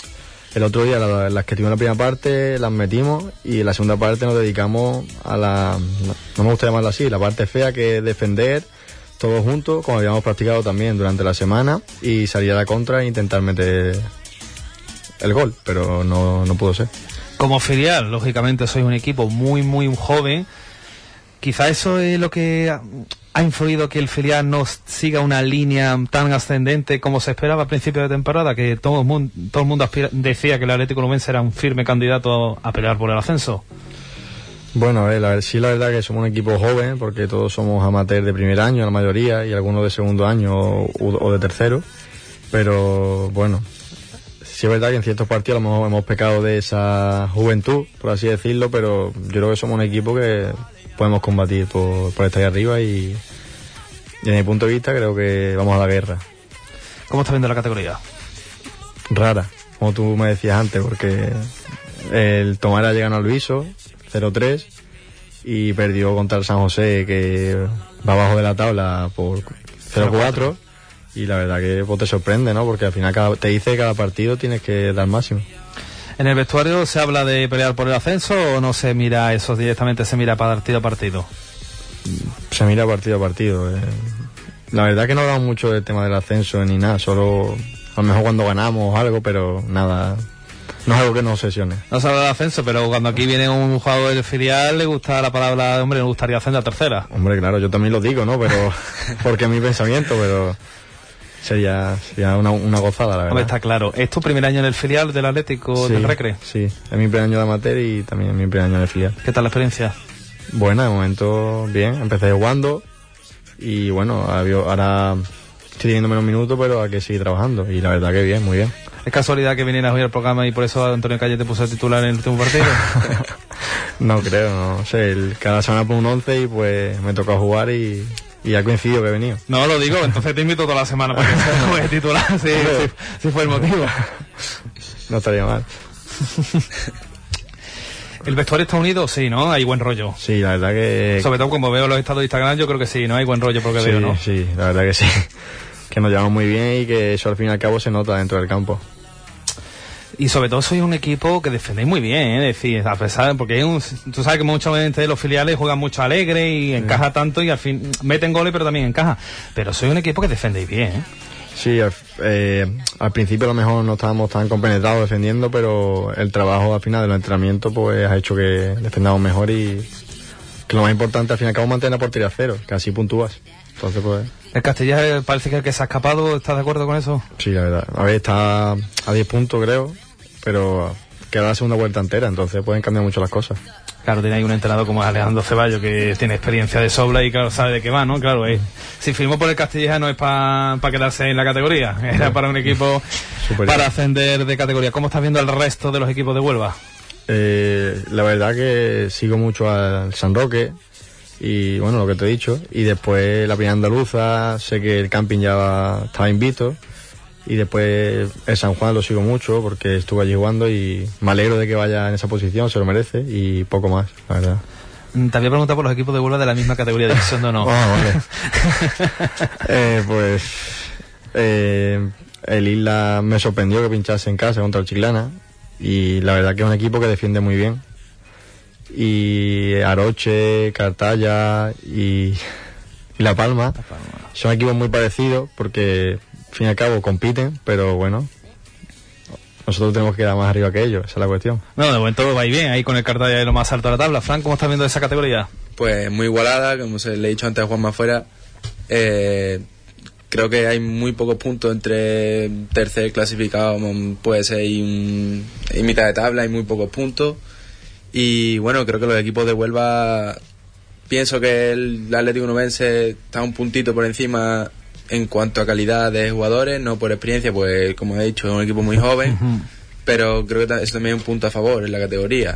El otro día las, las que tuvimos en la primera parte las metimos y en la segunda parte nos dedicamos a la, no me gusta llamarla así, la parte fea, que es defender todos juntos, como habíamos practicado también durante la semana, y salir a la contra e intentar meter el gol, pero no, no pudo ser. Como filial, lógicamente sois un equipo muy muy joven, quizá eso es lo que ha influido que el filial no siga una línea tan ascendente como se esperaba al principio de temporada, que todo el mundo, todo el mundo aspira, decía que el Atlético Nubense era un firme candidato a pelear por el ascenso. Bueno, eh, la, sí la verdad que somos un equipo joven, porque todos somos amateurs de primer año, la mayoría, y algunos de segundo año o, o de tercero, pero bueno, sí es verdad que en ciertos partidos a lo mejor hemos pecado de esa juventud, por así decirlo, pero yo creo que somos un equipo que podemos combatir por, por estar ahí arriba, y, y desde mi punto de vista creo que vamos a la guerra. ¿Cómo estás viendo la categoría? Rara, como tú me decías antes, porque el Tomara llega al Viso, cero tres, y perdió contra el San José, que va abajo de la tabla por cero cuatro, y la verdad que pues, te sorprende, ¿no? Porque al final cada, te dice que cada partido tienes que dar máximo. ¿En el vestuario se habla de pelear por el ascenso o no se mira eso directamente, se mira partido a partido? Se mira partido a partido. Eh. La verdad que no hablamos mucho del tema del ascenso ni nada, solo a lo mejor cuando ganamos o algo, pero nada, no es algo que nos obsesione. No se habla de ascenso, pero cuando aquí viene un jugador del filial le gusta la palabra, hombre, me gustaría ascender a tercera. Hombre, claro, yo también lo digo, ¿no? Pero porque es mi pensamiento, pero sería, sería una, una gozada, la verdad. Hombre, está claro. ¿Es tu primer año en el filial del Atlético sí, del Recre? Sí, es mi primer año de amateur y también es mi primer año en el filial. ¿Qué tal la experiencia? Buena, de momento bien, empecé jugando y bueno, ahora estoy teniendo menos minutos, pero hay que seguir trabajando y la verdad que bien, muy bien. ¿Es casualidad que vinieras hoy al programa y por eso Antonio Calle te puso a titular en el último partido? No creo, no sé, el, cada semana por un once y pues me tocó jugar y, y ha coincidido que he venido. No, lo digo, entonces te invito toda la semana para que seas titular, si sí, sí, sí fue el motivo. No estaría mal. ¿El vestuario está unido? Sí, ¿no? Hay buen rollo. Sí, la verdad que... Sobre todo como veo los estados de Instagram, yo creo que sí, ¿no? Hay buen rollo porque sí, veo, ¿no? Sí, la verdad que sí. Que nos llevamos muy bien y que eso al fin y al cabo se nota dentro del campo. Y sobre todo sois un equipo que defendéis muy bien, ¿eh? Es decir, a pesar, porque hay un, tú sabes que mucha gente de los filiales juegan mucho alegre y encaja sí. tanto y al fin meten goles pero también encaja. Pero sois un equipo que defendéis bien, ¿eh? Sí, eh, al principio a lo mejor no estábamos tan compenetrados defendiendo, pero el trabajo al final del entrenamiento pues ha hecho que defendamos mejor y que lo más importante al fin y al cabo mantener la portería a cero, que así puntúas. Entonces pues... ¿El Castilla parece que el que se ha escapado? ¿Estás de acuerdo con eso? Sí, la verdad. A ver, está a diez puntos creo, pero queda la segunda vuelta entera, entonces pueden cambiar mucho las cosas. Claro, tiene ahí un entrenador como Alejandro Ceballos que tiene experiencia de sobra y claro, sabe de qué va, ¿no? Claro, eh, si firmó por el Castilla no es para pa quedarse en la categoría, era no. para un equipo superior, para ascender de categoría. ¿Cómo estás viendo el resto de los equipos de Huelva? Eh, la verdad que sigo mucho al San Roque y bueno, lo que te he dicho, y después la Primera Andaluza, sé que el camping ya va, estaba invito. Y después el San Juan lo sigo mucho porque estuve allí jugando y me alegro de que vaya en esa posición, se lo merece y poco más, la verdad. Te había preguntado por los equipos de Huelva de la misma categoría de división, ¿no? no? Oh, vale. eh, pues eh, el Isla me sorprendió que pinchase en casa contra el Chiclana y la verdad que es un equipo que defiende muy bien. Y Aroche, Cartaya y, y La Palma, La Palma son equipos muy parecidos porque... al fin y al cabo compiten, pero bueno, nosotros tenemos que ir más arriba que ellos, esa es la cuestión. No, de momento va bien, ahí con el Cartaya de lo más alto de la tabla. Fran, ¿cómo estás viendo esa categoría? Pues muy igualada, como se le he dicho antes a Juanma afuera, eh, creo que hay muy pocos puntos entre tercer clasificado, puede ser y, un, y mitad de tabla, hay muy pocos puntos, y bueno, creo que los equipos de Huelva, pienso que el Atlético Nubense está un puntito por encima en cuanto a calidad de jugadores, no por experiencia, pues como he dicho, es un equipo muy joven, uh-huh. pero creo que eso también es un punto a favor en la categoría.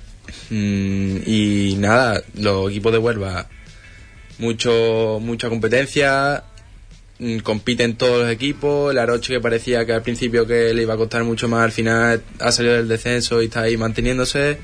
Mm, y nada, los equipos de Huelva, mucho mucha competencia, mm, compiten todos los equipos, el Aroche que parecía que al principio que le iba a costar mucho más, al final ha salido del descenso y está ahí manteniéndose.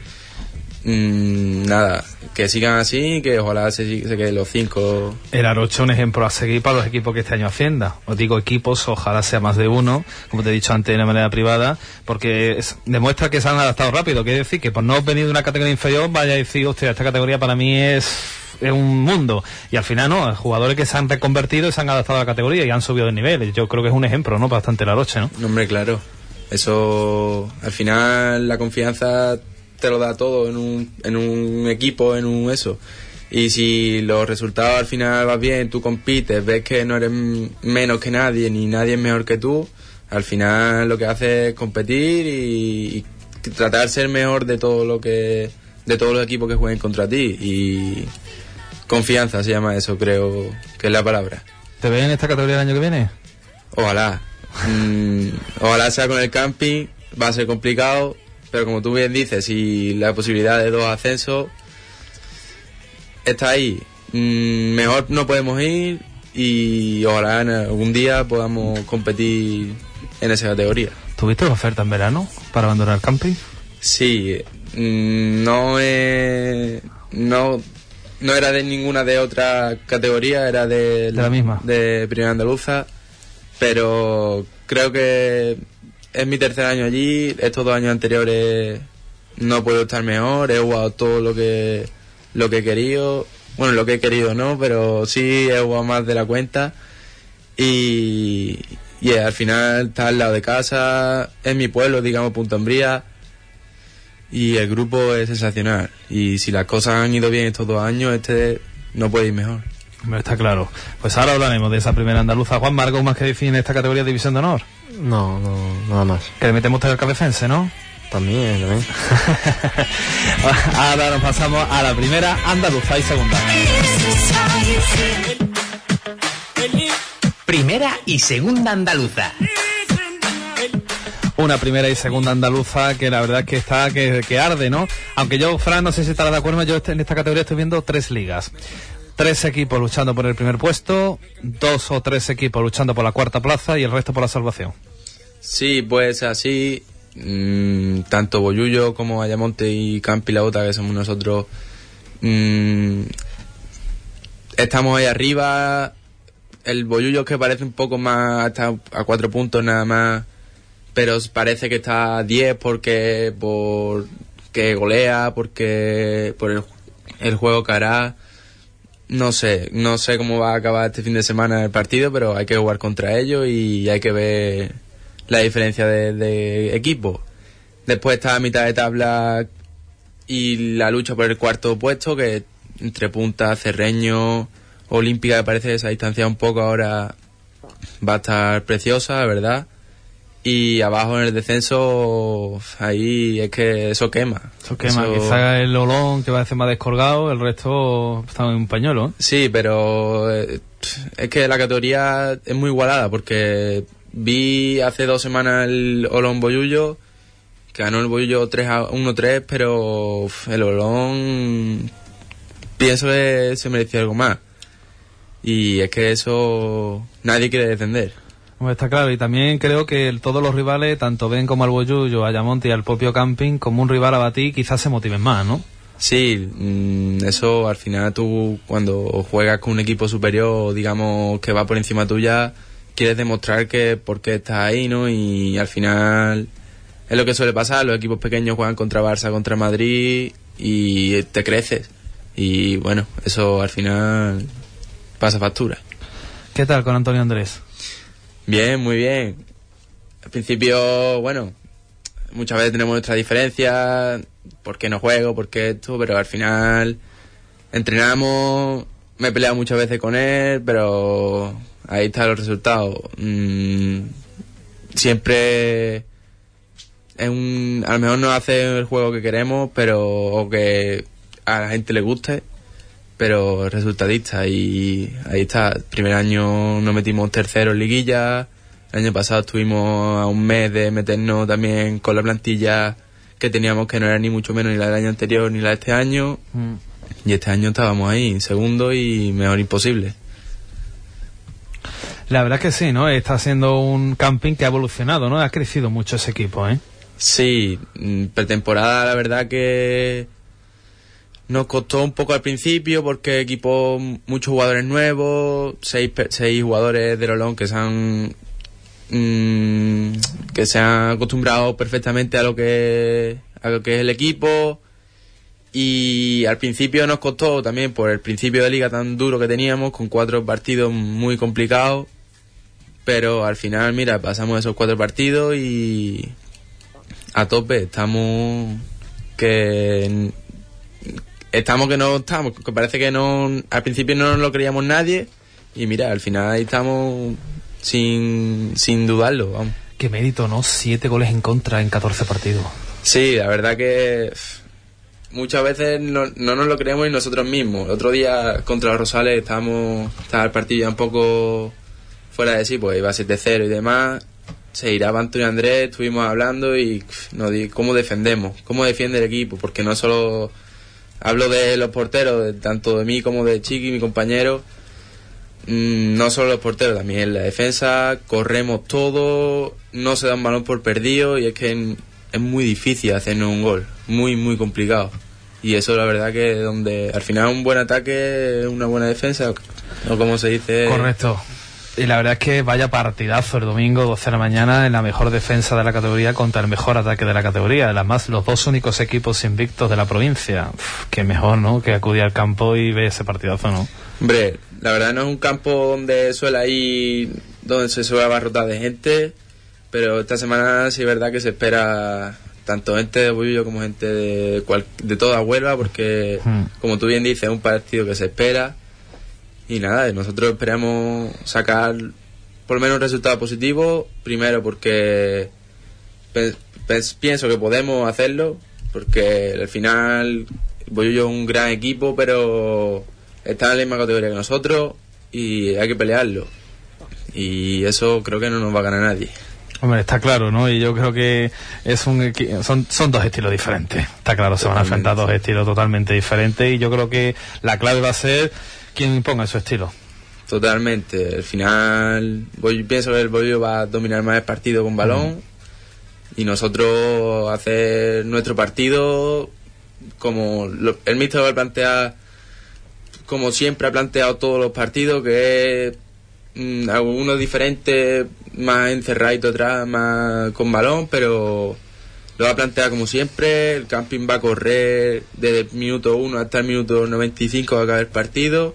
Mm, nada, que sigan así, que ojalá se, se queden los cinco. El Aroche un ejemplo a seguir para los equipos que este año ascienda. Os digo equipos, ojalá sea más de uno, como te he dicho antes de manera privada, porque es, demuestra que se han adaptado rápido. Quiere decir que por no venir de una categoría inferior vaya a decir, hostia, esta categoría para mí es, es un mundo. Y al final no, jugadores que se han reconvertido y se han adaptado a la categoría y han subido de nivel. Yo creo que es un ejemplo, ¿no? Bastante el Aroche, ¿no? No, hombre, claro. Eso, al final, la confianza te lo da todo en un, en un equipo, en un eso. Y si los resultados al final vas bien, tú compites, ves que no eres menos que nadie, ni nadie es mejor que tú, al final lo que haces es competir y, y tratar de ser mejor de todo lo que, de todos los equipos que jueguen contra ti. Y confianza se llama eso, creo que es la palabra. ¿Te ves en esta categoría el año que viene? Ojalá. mm, ojalá sea con el camping, va a ser complicado. Pero como tú bien dices, si la posibilidad de dos ascensos está ahí, mmm, mejor no podemos ir y ojalá en algún día podamos competir en esa categoría. ¿Tuviste oferta en verano para abandonar el camping? Sí, mmm, no he, no no era de ninguna de otra categoría, era de, de la misma, de Primera Andaluza, pero creo que es mi tercer año allí. Estos dos años anteriores no puedo estar mejor, he jugado todo lo que lo que he querido, bueno, lo que he querido no, pero sí he jugado más de la cuenta y, y al final está al lado de casa, es mi pueblo, digamos, Punta Umbría, y el grupo es sensacional, y si las cosas han ido bien estos dos años, este no puede ir mejor. Está claro. Pues ahora hablaremos de esa Primera Andaluza. Juan, ¿algo más que decir en esta categoría de División de Honor? No, no, nada más. Que le metemos al cabezense, ¿no? También, también. Ahora nos pasamos a la Primera Andaluza y Segunda. Primera y Segunda Andaluza. Una Primera y Segunda Andaluza que la verdad es que está que, que arde, ¿no? Aunque yo, Fran, no sé si estarás de acuerdo, yo en esta categoría estoy viendo tres ligas. Tres equipos luchando por el primer puesto, dos o tres equipos luchando por la cuarta plaza y el resto por la salvación. Sí, pues así, mmm, tanto Bollullo como Ayamonte y Campi La Ota, que somos nosotros, mmm, estamos ahí arriba. El Bollullo que parece un poco más, está a cuatro puntos nada más, pero parece que está a diez porque por que golea, porque por el, el juego que hará. No sé, no sé cómo va a acabar este fin de semana el partido, pero hay que jugar contra ellos y hay que ver la diferencia de, de equipo. Después está a mitad de tabla y la lucha por el cuarto puesto, que entre Punta, Cerreño, Olímpica, que parece que se ha distanciado un poco ahora, va a estar preciosa, ¿verdad? Y abajo en el descenso, ahí es que eso quema. Eso quema, eso... quizá el Olón, que va a ser más descolgado, el resto está en un pañuelo, ¿eh? Sí, pero eh, es que la categoría es muy igualada, porque vi hace dos semanas el Olón Bollullo, que ganó el Bollullo tres a uno tres, pero uf, el Olón pienso que se merecía algo más. Y es que eso nadie quiere defender. Está claro, y también creo que el, todos los rivales, tanto ven como al Bollullo, a Ayamonte y al propio Camping, como un rival a batir, quizás se motiven más, ¿no? Sí, mmm, eso al final tú cuando juegas con un equipo superior, digamos que va por encima tuya, quieres demostrar que por qué estás ahí, ¿no? Y al final es lo que suele pasar, los equipos pequeños juegan contra Barça, contra Madrid y te creces. Y bueno, eso al final pasa factura. ¿Qué tal con Antonio Andrés? Bien, muy bien. Al principio, bueno, muchas veces tenemos nuestras diferencias, por qué no juego, por qué esto, pero al final entrenamos, me he peleado muchas veces con él, pero ahí están los resultados. Mm, siempre es un, a lo mejor no hace el juego que queremos, pero o que a la gente le guste, pero resultadista, y ahí está. El primer año nos metimos tercero en liguilla, el año pasado estuvimos a un mes de meternos también con la plantilla que teníamos, que no era ni mucho menos ni la del año anterior ni la de este año, mm. y este año estábamos ahí, segundo y mejor imposible. La verdad es que sí, ¿no? Está siendo un Camping que ha evolucionado, ¿no? Ha crecido mucho ese equipo, ¿eh? Sí, pretemporada la verdad que nos costó un poco al principio porque equipó muchos jugadores nuevos, seis, seis jugadores del Olón que se han mmm, que se han acostumbrado perfectamente a lo que a lo que es el equipo, y al principio nos costó también por el principio de liga tan duro que teníamos, con cuatro partidos muy complicados, pero al final mira, pasamos esos cuatro partidos y a tope, estamos que Estamos que no estamos, que parece que no, al principio no nos lo creíamos nadie, y mira, al final ahí estamos sin, sin dudarlo, vamos. Qué mérito, ¿no? Siete goles en contra en catorce partidos. Sí, la verdad que muchas veces no, no nos lo creemos ni nosotros mismos. El otro día contra los Rosales estábamos, estaba el partido ya un poco fuera de sí, pues iba siete cero y demás. Se irá Antonio Andrés, estuvimos hablando y nos di cómo defendemos, cómo defiende el equipo, porque no solo hablo de los porteros, de, tanto de mí como de Chiqui, mi compañero. Mm, no solo los porteros, también en la defensa, corremos todo, no se da un balón por perdido, y es que en, es muy difícil hacernos un gol, muy, muy complicado. y eso la verdad que donde al final un buen ataque es una buena defensa, o como se dice. Correcto. Y la verdad es que vaya partidazo el domingo, doce de la mañana, en la mejor defensa de la categoría contra el mejor ataque de la categoría. Además, los dos únicos equipos invictos de la provincia. Uf, qué mejor, ¿no? Que acudir al campo y ver ese partidazo, ¿no? Hombre, la verdad no es un campo donde suele ir, donde se suele abarrotar de gente, pero esta semana sí es verdad que se espera tanto gente de Bollullo como gente de, cual, de toda Huelva, porque, hmm. como tú bien dices, es un partido que se espera. Y nada, nosotros esperamos sacar por lo menos un resultado positivo, primero porque pe- pe- pienso que podemos hacerlo, porque al final Bollullo es un gran equipo, pero está en la misma categoría que nosotros y hay que pelearlo. Y eso creo que no nos va a ganar nadie. Hombre, está claro, ¿no? Y yo creo que es un son son dos estilos diferentes. Está claro, se van a enfrentar dos estilos totalmente diferentes y yo creo que la clave va a ser quien imponga su estilo. Totalmente. Al final, voy, pienso que el Bollullo va a dominar más el partido con balón mm. y nosotros hacer nuestro partido como lo, el míster va a plantear como siempre ha planteado todos los partidos, que es mmm, algunos diferentes, más encerradito atrás, más con balón, pero lo va a plantear como siempre. El camping va a correr desde el minuto uno hasta el minuto noventa y cinco va a acabar el partido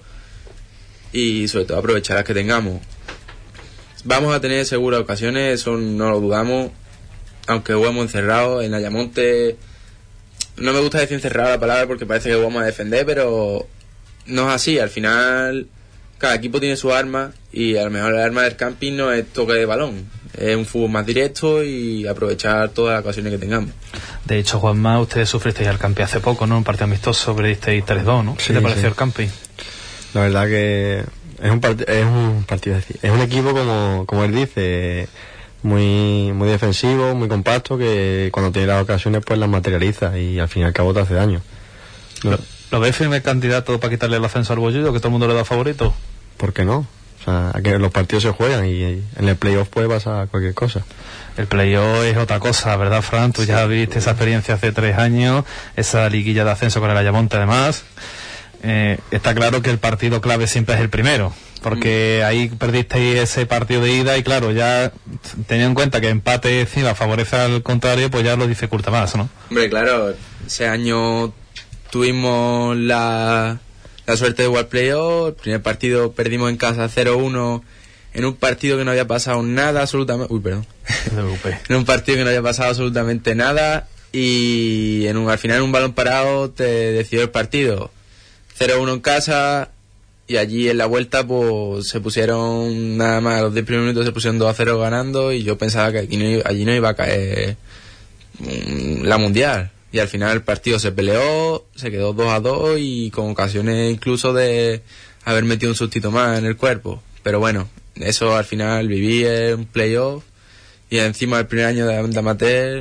y sobre todo aprovechar las que tengamos. Vamos a tener seguras ocasiones, eso no lo dudamos, aunque jugamos encerrados. En Ayamonte no me gusta decir encerrado la palabra porque parece que vamos a defender, pero no es así. Al final cada equipo tiene su arma y a lo mejor el arma del camping no es toque de balón, es un fútbol más directo y aprovechar todas las ocasiones que tengamos. De hecho, Juanma, ustedes sufristeis al camping hace poco, ¿no? Un partido amistoso, perdisteis tres dos, ¿no? Sí, ¿Qué te pareció sí. el camping? La verdad que es un, part- es un partido, es, decir, es un equipo como, como él dice, muy muy defensivo, muy compacto, que cuando tiene las ocasiones pues las materializa y al fin y al cabo te hace daño. No. ¿Lo, ¿Lo ves firme candidato para quitarle el ascenso al Bollullo, que todo el mundo le da favorito? ¿Por qué no? O sea, aquí los partidos se juegan y, y en el playoff puede pasar cualquier cosa. El playoff es otra cosa, ¿verdad, Fran? Tú ya viste esa experiencia hace tres años, esa liguilla de ascenso con el Ayamonte además. Eh, está claro que el partido clave siempre es el primero, porque ahí perdisteis ese partido de ida y claro, ya teniendo en cuenta que empate encima favorece al contrario, pues ya lo dificulta más, ¿no? Hombre, claro, ese año tuvimos la, la suerte de jugar playoff. El primer partido perdimos en casa cero uno en un partido que no había pasado nada absolutamente uy perdón en un partido que no había pasado absolutamente nada y en un, al final en un balón parado te decidió el partido. Cero uno en casa y allí en la vuelta pues se pusieron nada más a los diez primeros minutos se pusieron dos a cero ganando y yo pensaba que aquí no, allí no iba a caer mmm, la mundial. Y al final el partido se peleó, se quedó dos a dos y con ocasiones incluso de haber metido un sustito más en el cuerpo. Pero bueno, eso al final viví en un playoff y encima del primer año de, de amateur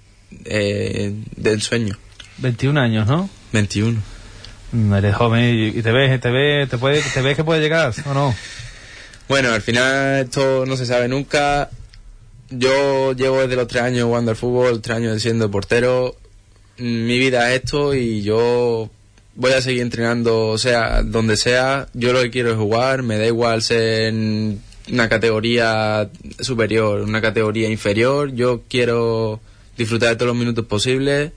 eh, del sueño. veintiún años, ¿no? veintiuno. Eres joven y, y te ves, te ves, te puede, te ves que puede llegar, ¿o no? Bueno, al final esto no se sabe nunca. Yo llevo desde los tres años jugando al fútbol, tres años siendo portero. Mi vida es esto y yo voy a seguir entrenando, sea donde sea. Yo lo que quiero es jugar, me da igual ser en una categoría superior, una categoría inferior. Yo quiero disfrutar de todos los minutos posibles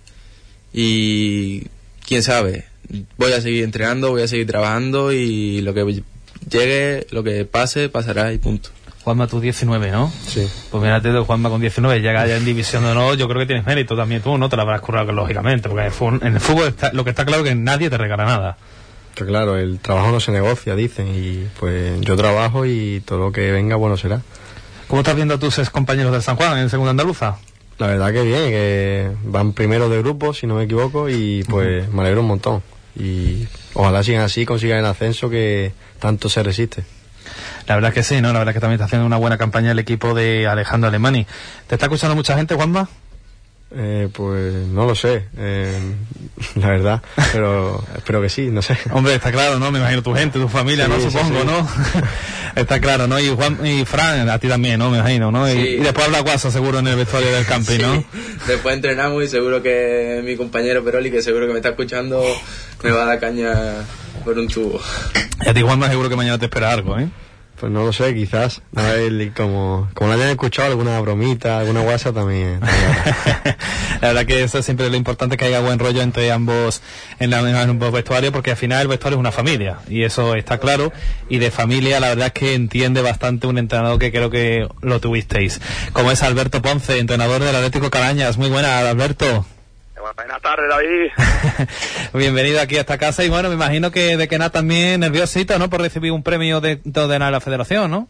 y quién sabe, voy a seguir entrenando, voy a seguir trabajando y lo que llegue, lo que pase, pasará y punto. Juanma, tú diecinueve, ¿no? Sí. Pues mírate, Juanma con diecinueve, llega ya en división de honor, yo creo que tienes mérito también tú, ¿no? Te lo habrás currado lógicamente, porque en el fútbol, en el fútbol está, lo que está claro es que nadie te regala nada. Pero claro, el trabajo no se negocia, dicen, y pues yo trabajo y todo lo que venga bueno será. ¿Cómo estás viendo a tus ex compañeros del San Juan en Segunda Andaluza? La verdad que bien, que van primero de grupo, si no me equivoco, y pues uh-huh. me alegro un montón. Y ojalá sigan así, consigan el ascenso que tanto se resiste. La verdad es que sí, ¿no? La verdad es que también está haciendo una buena campaña el equipo de Alejandro Alemani. ¿Te está escuchando mucha gente, Juanma? Eh, pues no lo sé. Eh, la verdad, pero espero que sí, no sé. Hombre, está claro, ¿no? Me imagino tu gente, tu familia, Sí, ¿no? sí, Supongo, sí. ¿no? Está claro, ¿no? Y Juan y Fran, a ti también, ¿no? Me imagino, ¿no? Y, Sí. y después habla Guasa seguro en el vestuario del camping, ¿no? Sí. Después entrenamos y seguro que mi compañero Peroli, que seguro que me está escuchando, me va a dar caña por un tubo. Y a ti, Juan, seguro que mañana te espera algo, ¿eh? Pues no lo sé, quizás. A ver, y como, como lo hayan escuchado, alguna bromita, alguna guasa también. también. La verdad que eso es siempre lo importante, que haya buen rollo entre ambos en, la, en ambos vestuarios, porque al final el vestuario es una familia, y eso está claro, y de familia la verdad es que entiende bastante un entrenador que creo que lo tuvisteis, como es Alberto Ponce, entrenador del Atlético Cabañas. Muy buena, Alberto. Buenas tardes, David. Bienvenido aquí a esta casa, y bueno, me imagino que de que nada también nerviosito, ¿no? Por recibir un premio de, de, de la federación, ¿no?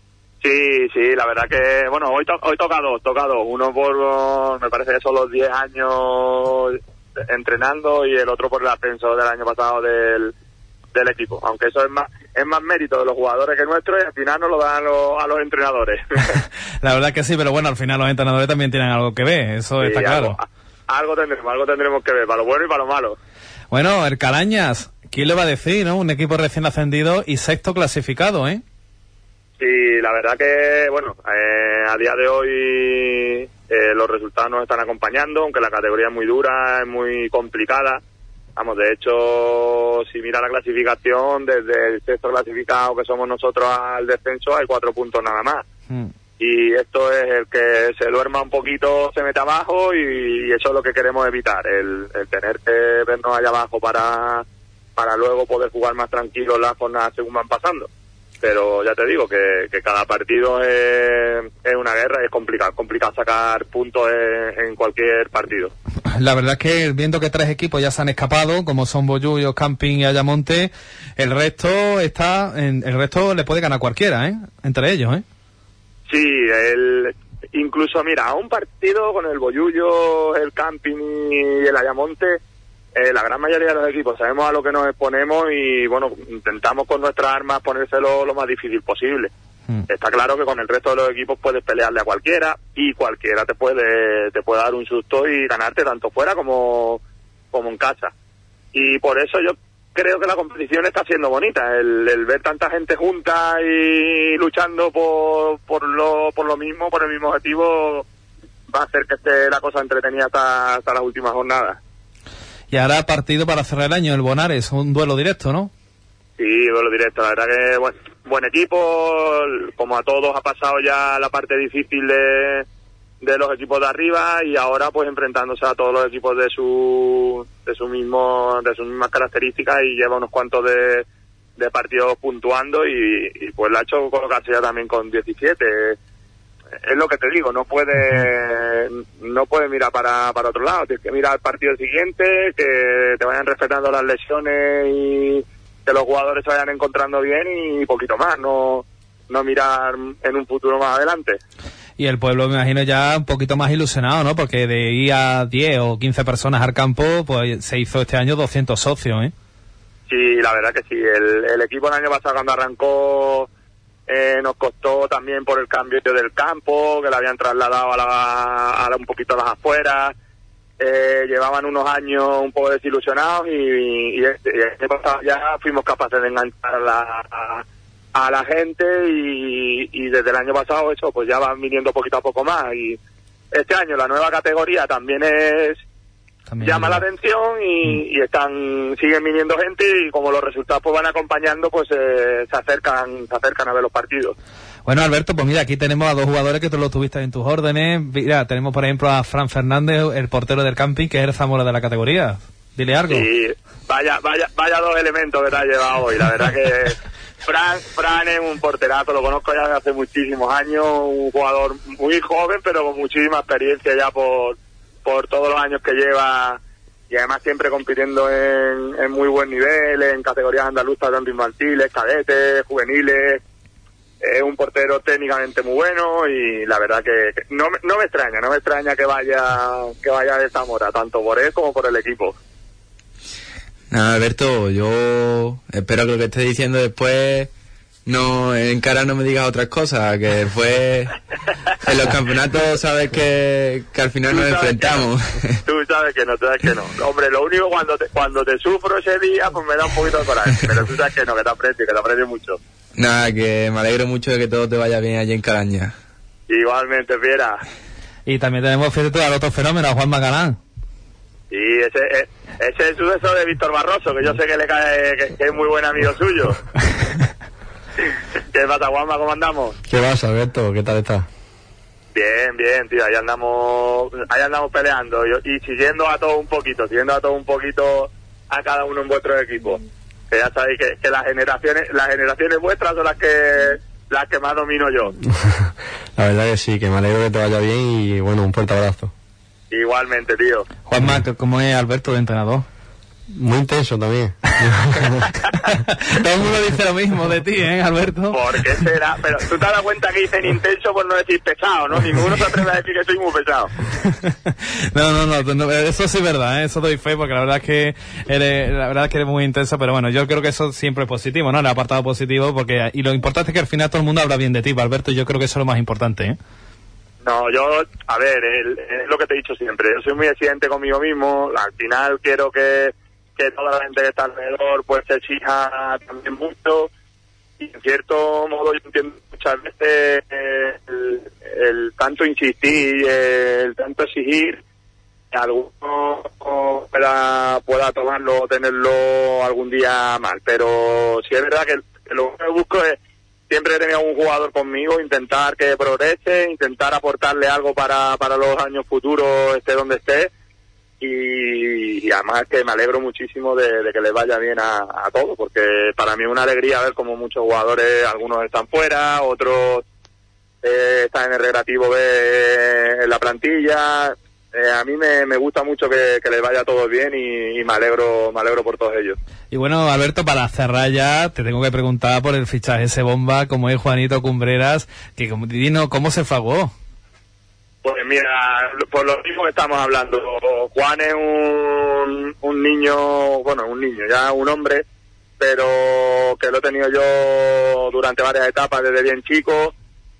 Sí, sí, la verdad que, bueno, hoy, to hoy toca dos, toca dos. Uno por, me parece que son los diez años entrenando, y el otro por el ascenso del año pasado del, del equipo. Aunque eso es más es más mérito de los jugadores que nuestro, y al final nos lo dan los, a los entrenadores. La verdad que sí, pero bueno, al final los entrenadores también tienen algo que ver, eso Sí, está claro. Algo, algo tendremos, algo tendremos que ver, para lo bueno y para lo malo. Bueno, el Cabañas, ¿quién le va a decir, no? Un equipo recién ascendido y sexto clasificado, ¿eh? Sí, la verdad que, bueno, eh, a día de hoy eh, los resultados nos están acompañando, aunque la categoría es muy dura, es muy complicada. Vamos, de hecho, si mira la clasificación, desde el sexto clasificado que somos nosotros al descenso, hay cuatro puntos nada más. Mm. Y esto es el que se duerma un poquito, se mete abajo, y, y eso es lo que queremos evitar, el, el tener que vernos allá abajo para, para luego poder jugar más tranquilos las jornadas según van pasando. Pero ya te digo que, que cada partido es, es una guerra, es complicado, complicado sacar puntos en, en cualquier partido. La verdad es que viendo que tres equipos ya se han escapado, como son Bollullo, Camping y Ayamonte, el resto está, en, el resto le puede ganar cualquiera, ¿eh? Entre ellos, ¿eh? Sí, el, incluso mira, a un partido con el Bollullo, el Camping y el Ayamonte, eh, la gran mayoría de los equipos sabemos a lo que nos exponemos, y bueno, intentamos con nuestras armas ponérselo lo más difícil posible. Mm. Está claro que con el resto de los equipos puedes pelearle a cualquiera, y cualquiera te puede te puede dar un susto y ganarte tanto fuera como, como en casa. Y por eso yo creo que la competición está siendo bonita, el, el ver tanta gente junta y luchando por, por, lo, por lo mismo, por el mismo objetivo, va a hacer que esté la cosa entretenida hasta, hasta las últimas jornadas. Y ahora partido para cerrar el año, el Bonares, un duelo directo, ¿no? Sí, duelo directo, la verdad que bueno, buen equipo, como a todos ha pasado ya la parte difícil de, de los equipos de arriba, y ahora pues enfrentándose a todos los equipos de su de su mismo de sus mismas características, y lleva unos cuantos de, de partidos puntuando, y, y pues la ha hecho colocarse ya también con diecisiete. Es lo que te digo, no puede no puede mirar para, para otro lado, tienes que mirar el partido siguiente, que te vayan respetando las lesiones y que los jugadores se vayan encontrando bien, y poquito más, no no mirar en un futuro más adelante. Y el pueblo, me imagino, ya un poquito más ilusionado, ¿no? Porque de ir a diez o quince personas al campo, pues se hizo este año doscientos socios, ¿eh? Sí, la verdad que sí. El, el equipo el año pasado cuando arrancó eh, nos costó también por el cambio del campo, que le habían trasladado a, la, a la, un poquito a las afueras. Eh, llevaban unos años un poco desilusionados, y, y, este, y este pasado ya fuimos capaces de enganchar a la, a, a la gente, y, y desde el año pasado eso pues ya van viniendo poquito a poco más, y este año la nueva categoría también es también llama la atención, y, mm. y están siguen viniendo gente, y como los resultados pues van acompañando, pues eh, se acercan se acercan a ver los partidos. Bueno, Alberto, pues mira, aquí tenemos a dos jugadores que tú los tuviste en tus órdenes. Mira, tenemos por ejemplo a Fran Fernández, el portero del Camping, que es el Zamora de la categoría. Dile algo. Sí, vaya vaya vaya dos elementos que te has llevado hoy, la verdad que Fran, Fran es un porterazo, lo conozco ya desde hace muchísimos años, un jugador muy joven, pero con muchísima experiencia ya por, por todos los años que lleva, y además siempre compitiendo en, en muy buen nivel, en categorías andaluzas, tanto infantiles, cadetes, juveniles. Es un portero técnicamente muy bueno, y la verdad que, que no, no me extraña, no me extraña que vaya, que vaya de Zamora, tanto por él como por el equipo. Nada, Alberto, yo espero que lo que estés diciendo después no, en cara no me digas otras cosas, que fue en los campeonatos sabes que, que al final nos enfrentamos. No, tú sabes que no, tú sabes que no. Hombre, lo único cuando te, cuando te sufro ese día, pues me da un poquito de coraje, pero tú sabes que no, que te aprecio, que te aprecio mucho. Nada, que me alegro mucho de que todo te vaya bien allí en Caraña. Igualmente, fiera. Y también tenemos, fíjate, al otro fenómeno, a Juan Magalán. Sí, ese, ese es suceso de Víctor Barroso, que yo sé que le cae, que, que es muy buen amigo suyo. ¿Qué pasa, Juanma? ¿Cómo andamos? ¿Qué pasa, Alberto? ¿Qué tal estás? Bien, bien, tío, ahí andamos, ahí andamos peleando y, y siguiendo a todos un poquito, siguiendo a todos un poquito a cada uno en vuestro equipo. Que ya sabéis que, que las generaciones, las generaciones vuestras son las que, las que más domino yo. La verdad que sí, que me alegro que te vaya bien y bueno, un fuerte abrazo. Igualmente, tío. Juanma, ¿cómo es Alberto de entrenador? Muy intenso también. Todo el mundo dice lo mismo de ti, ¿eh, Alberto? ¿Por qué será? Pero tú te das cuenta que dicen intenso por no decir pesado, ¿no? Ninguno se atreve a decir que soy muy pesado. no, no, no, no, eso sí es verdad, ¿eh? Eso doy fe, porque la verdad es que eres, la verdad es que eres muy intenso, pero bueno, yo creo que eso siempre es positivo, ¿no? El apartado positivo, porque y lo importante es que al final todo el mundo habla bien de ti, Alberto, y yo creo que eso es lo más importante, ¿eh? No, yo, a ver, es lo que te he dicho siempre, yo soy muy exigente conmigo mismo, al final quiero que que toda la gente que está alrededor pues se exija también mucho y en cierto modo yo entiendo muchas veces el, el tanto insistir, el tanto exigir, que alguno pueda, pueda tomarlo o tenerlo algún día mal, pero sí es verdad que, que lo que busco es siempre tener un jugador conmigo, intentar que progrese, intentar aportarle algo para, para los años futuros, esté donde esté. Y, y además que me alegro muchísimo de, de que les vaya bien a, a todos, porque para mí es una alegría ver como muchos jugadores, algunos están fuera, otros eh, están en el recreativo B en la plantilla. Eh, a mí me, me gusta mucho que, que les vaya todo bien y, y me alegro me alegro por todos ellos. Y bueno, Alberto, para cerrar ya, te tengo que preguntar por el fichaje ese bomba, como es Juanito Cumbreras, que como divino, ¿cómo se fragó? Pues mira, por lo mismo que estamos hablando, Juan es un, un niño, bueno, un niño, ya un hombre, pero que lo he tenido yo durante varias etapas desde bien chico.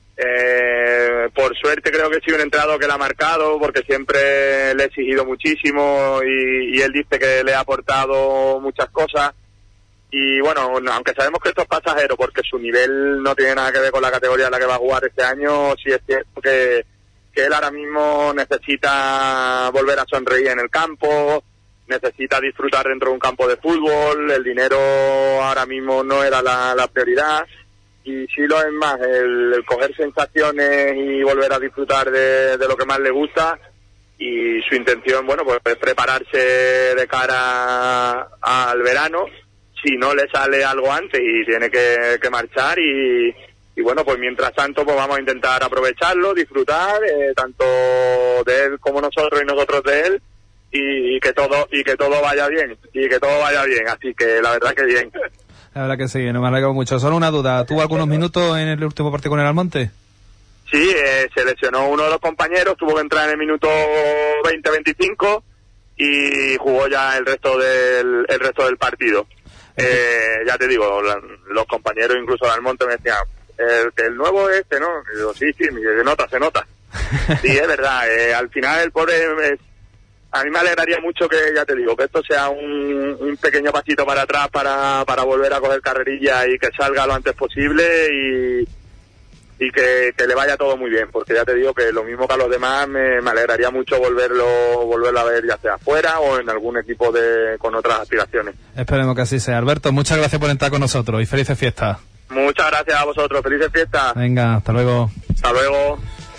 Eh, por suerte creo que he sido un entrenador que le ha marcado, porque siempre le he exigido muchísimo y, y él dice que le ha aportado muchas cosas. Y bueno, aunque sabemos que esto es pasajero, porque su nivel no tiene nada que ver con la categoría en la que va a jugar este año, sí es cierto que que él ahora mismo necesita volver a sonreír en el campo, necesita disfrutar dentro de un campo de fútbol, el dinero ahora mismo no era la, la prioridad, y sí lo es más, el, el coger sensaciones y volver a disfrutar de, de lo que más le gusta, y su intención, bueno, pues es prepararse de cara al verano, si no le sale algo antes y tiene que, que marchar y... Y bueno, pues mientras tanto pues vamos a intentar aprovecharlo, disfrutar, eh, tanto de él como nosotros y nosotros de él, y, y que todo y que todo vaya bien, y que todo vaya bien, así que la verdad que bien. La verdad que sí, no me alegro mucho. Solo una duda, ¿tuvo algunos minutos en el último partido con el Almonte? Sí, eh, se lesionó uno de los compañeros, tuvo que entrar en el minuto veinte veinticinco y jugó ya el resto del el resto del partido. Eh, ya te digo, la, los compañeros incluso del Almonte me decían, El, el nuevo este, ¿no? Y digo, sí, sí, se nota, se nota. Sí, es verdad, eh, al final el pobre, eh, a mí me alegraría mucho que, ya te digo, que esto sea un, un pequeño pasito para atrás para, para volver a coger carrerilla y que salga lo antes posible y, y que, que le vaya todo muy bien, porque ya te digo que lo mismo que a los demás me, me alegraría mucho volverlo, volverlo a ver ya sea afuera o en algún equipo de con otras aspiraciones. Esperemos que así sea. Alberto, muchas gracias por estar con nosotros y felices fiestas. Muchas gracias a vosotros, felices fiestas. Venga, hasta luego. Hasta luego.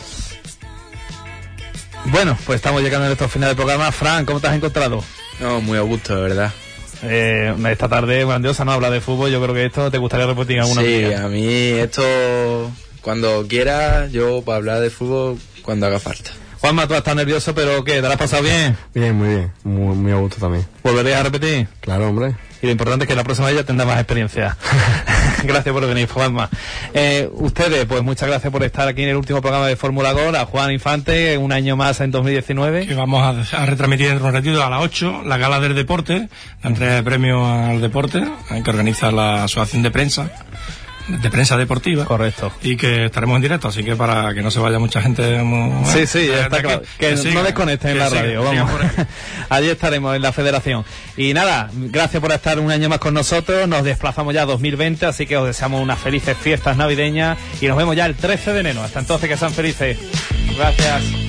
Bueno, pues estamos llegando a nuestro final del programa. Fran, ¿cómo te has encontrado? No, muy a gusto, de verdad. Eh, esta tarde grandiosa, ¿no? Habla de fútbol, yo creo que esto te gustaría repetir alguna vez. Sí, amiga. A mí esto, cuando quieras, yo para hablar de fútbol, cuando haga falta. Juanma, tú estás nervioso, pero ¿qué? ¿Te la has pasado bien? Bien, muy bien, muy, muy a gusto también. ¿Volverías a repetir? Claro, hombre. Y lo importante es que la próxima vez ya tendrás más experiencia. Gracias por venir, Juanma. Eh, ustedes, pues muchas gracias por estar aquí en el último programa de Fórmula Gol. A Juan Infante, un año más en dos mil diecinueve. Que vamos a, a retransmitir dentro de un ratito a las ocho, la gala del deporte, la entrega de premios al deporte, que organiza la Asociación de Prensa de prensa deportiva. Correcto. Y que estaremos en directo, así que para que no se vaya mucha gente. Vamos, sí, sí, de, está de claro. Que, que siga, no desconecten en la siga, radio, vamos. Allí estaremos en la federación. Y nada, gracias por estar un año más con nosotros. Nos desplazamos ya a dos mil veinte, así que os deseamos unas felices fiestas navideñas y nos vemos ya el trece de enero. Hasta entonces, que sean felices. Gracias.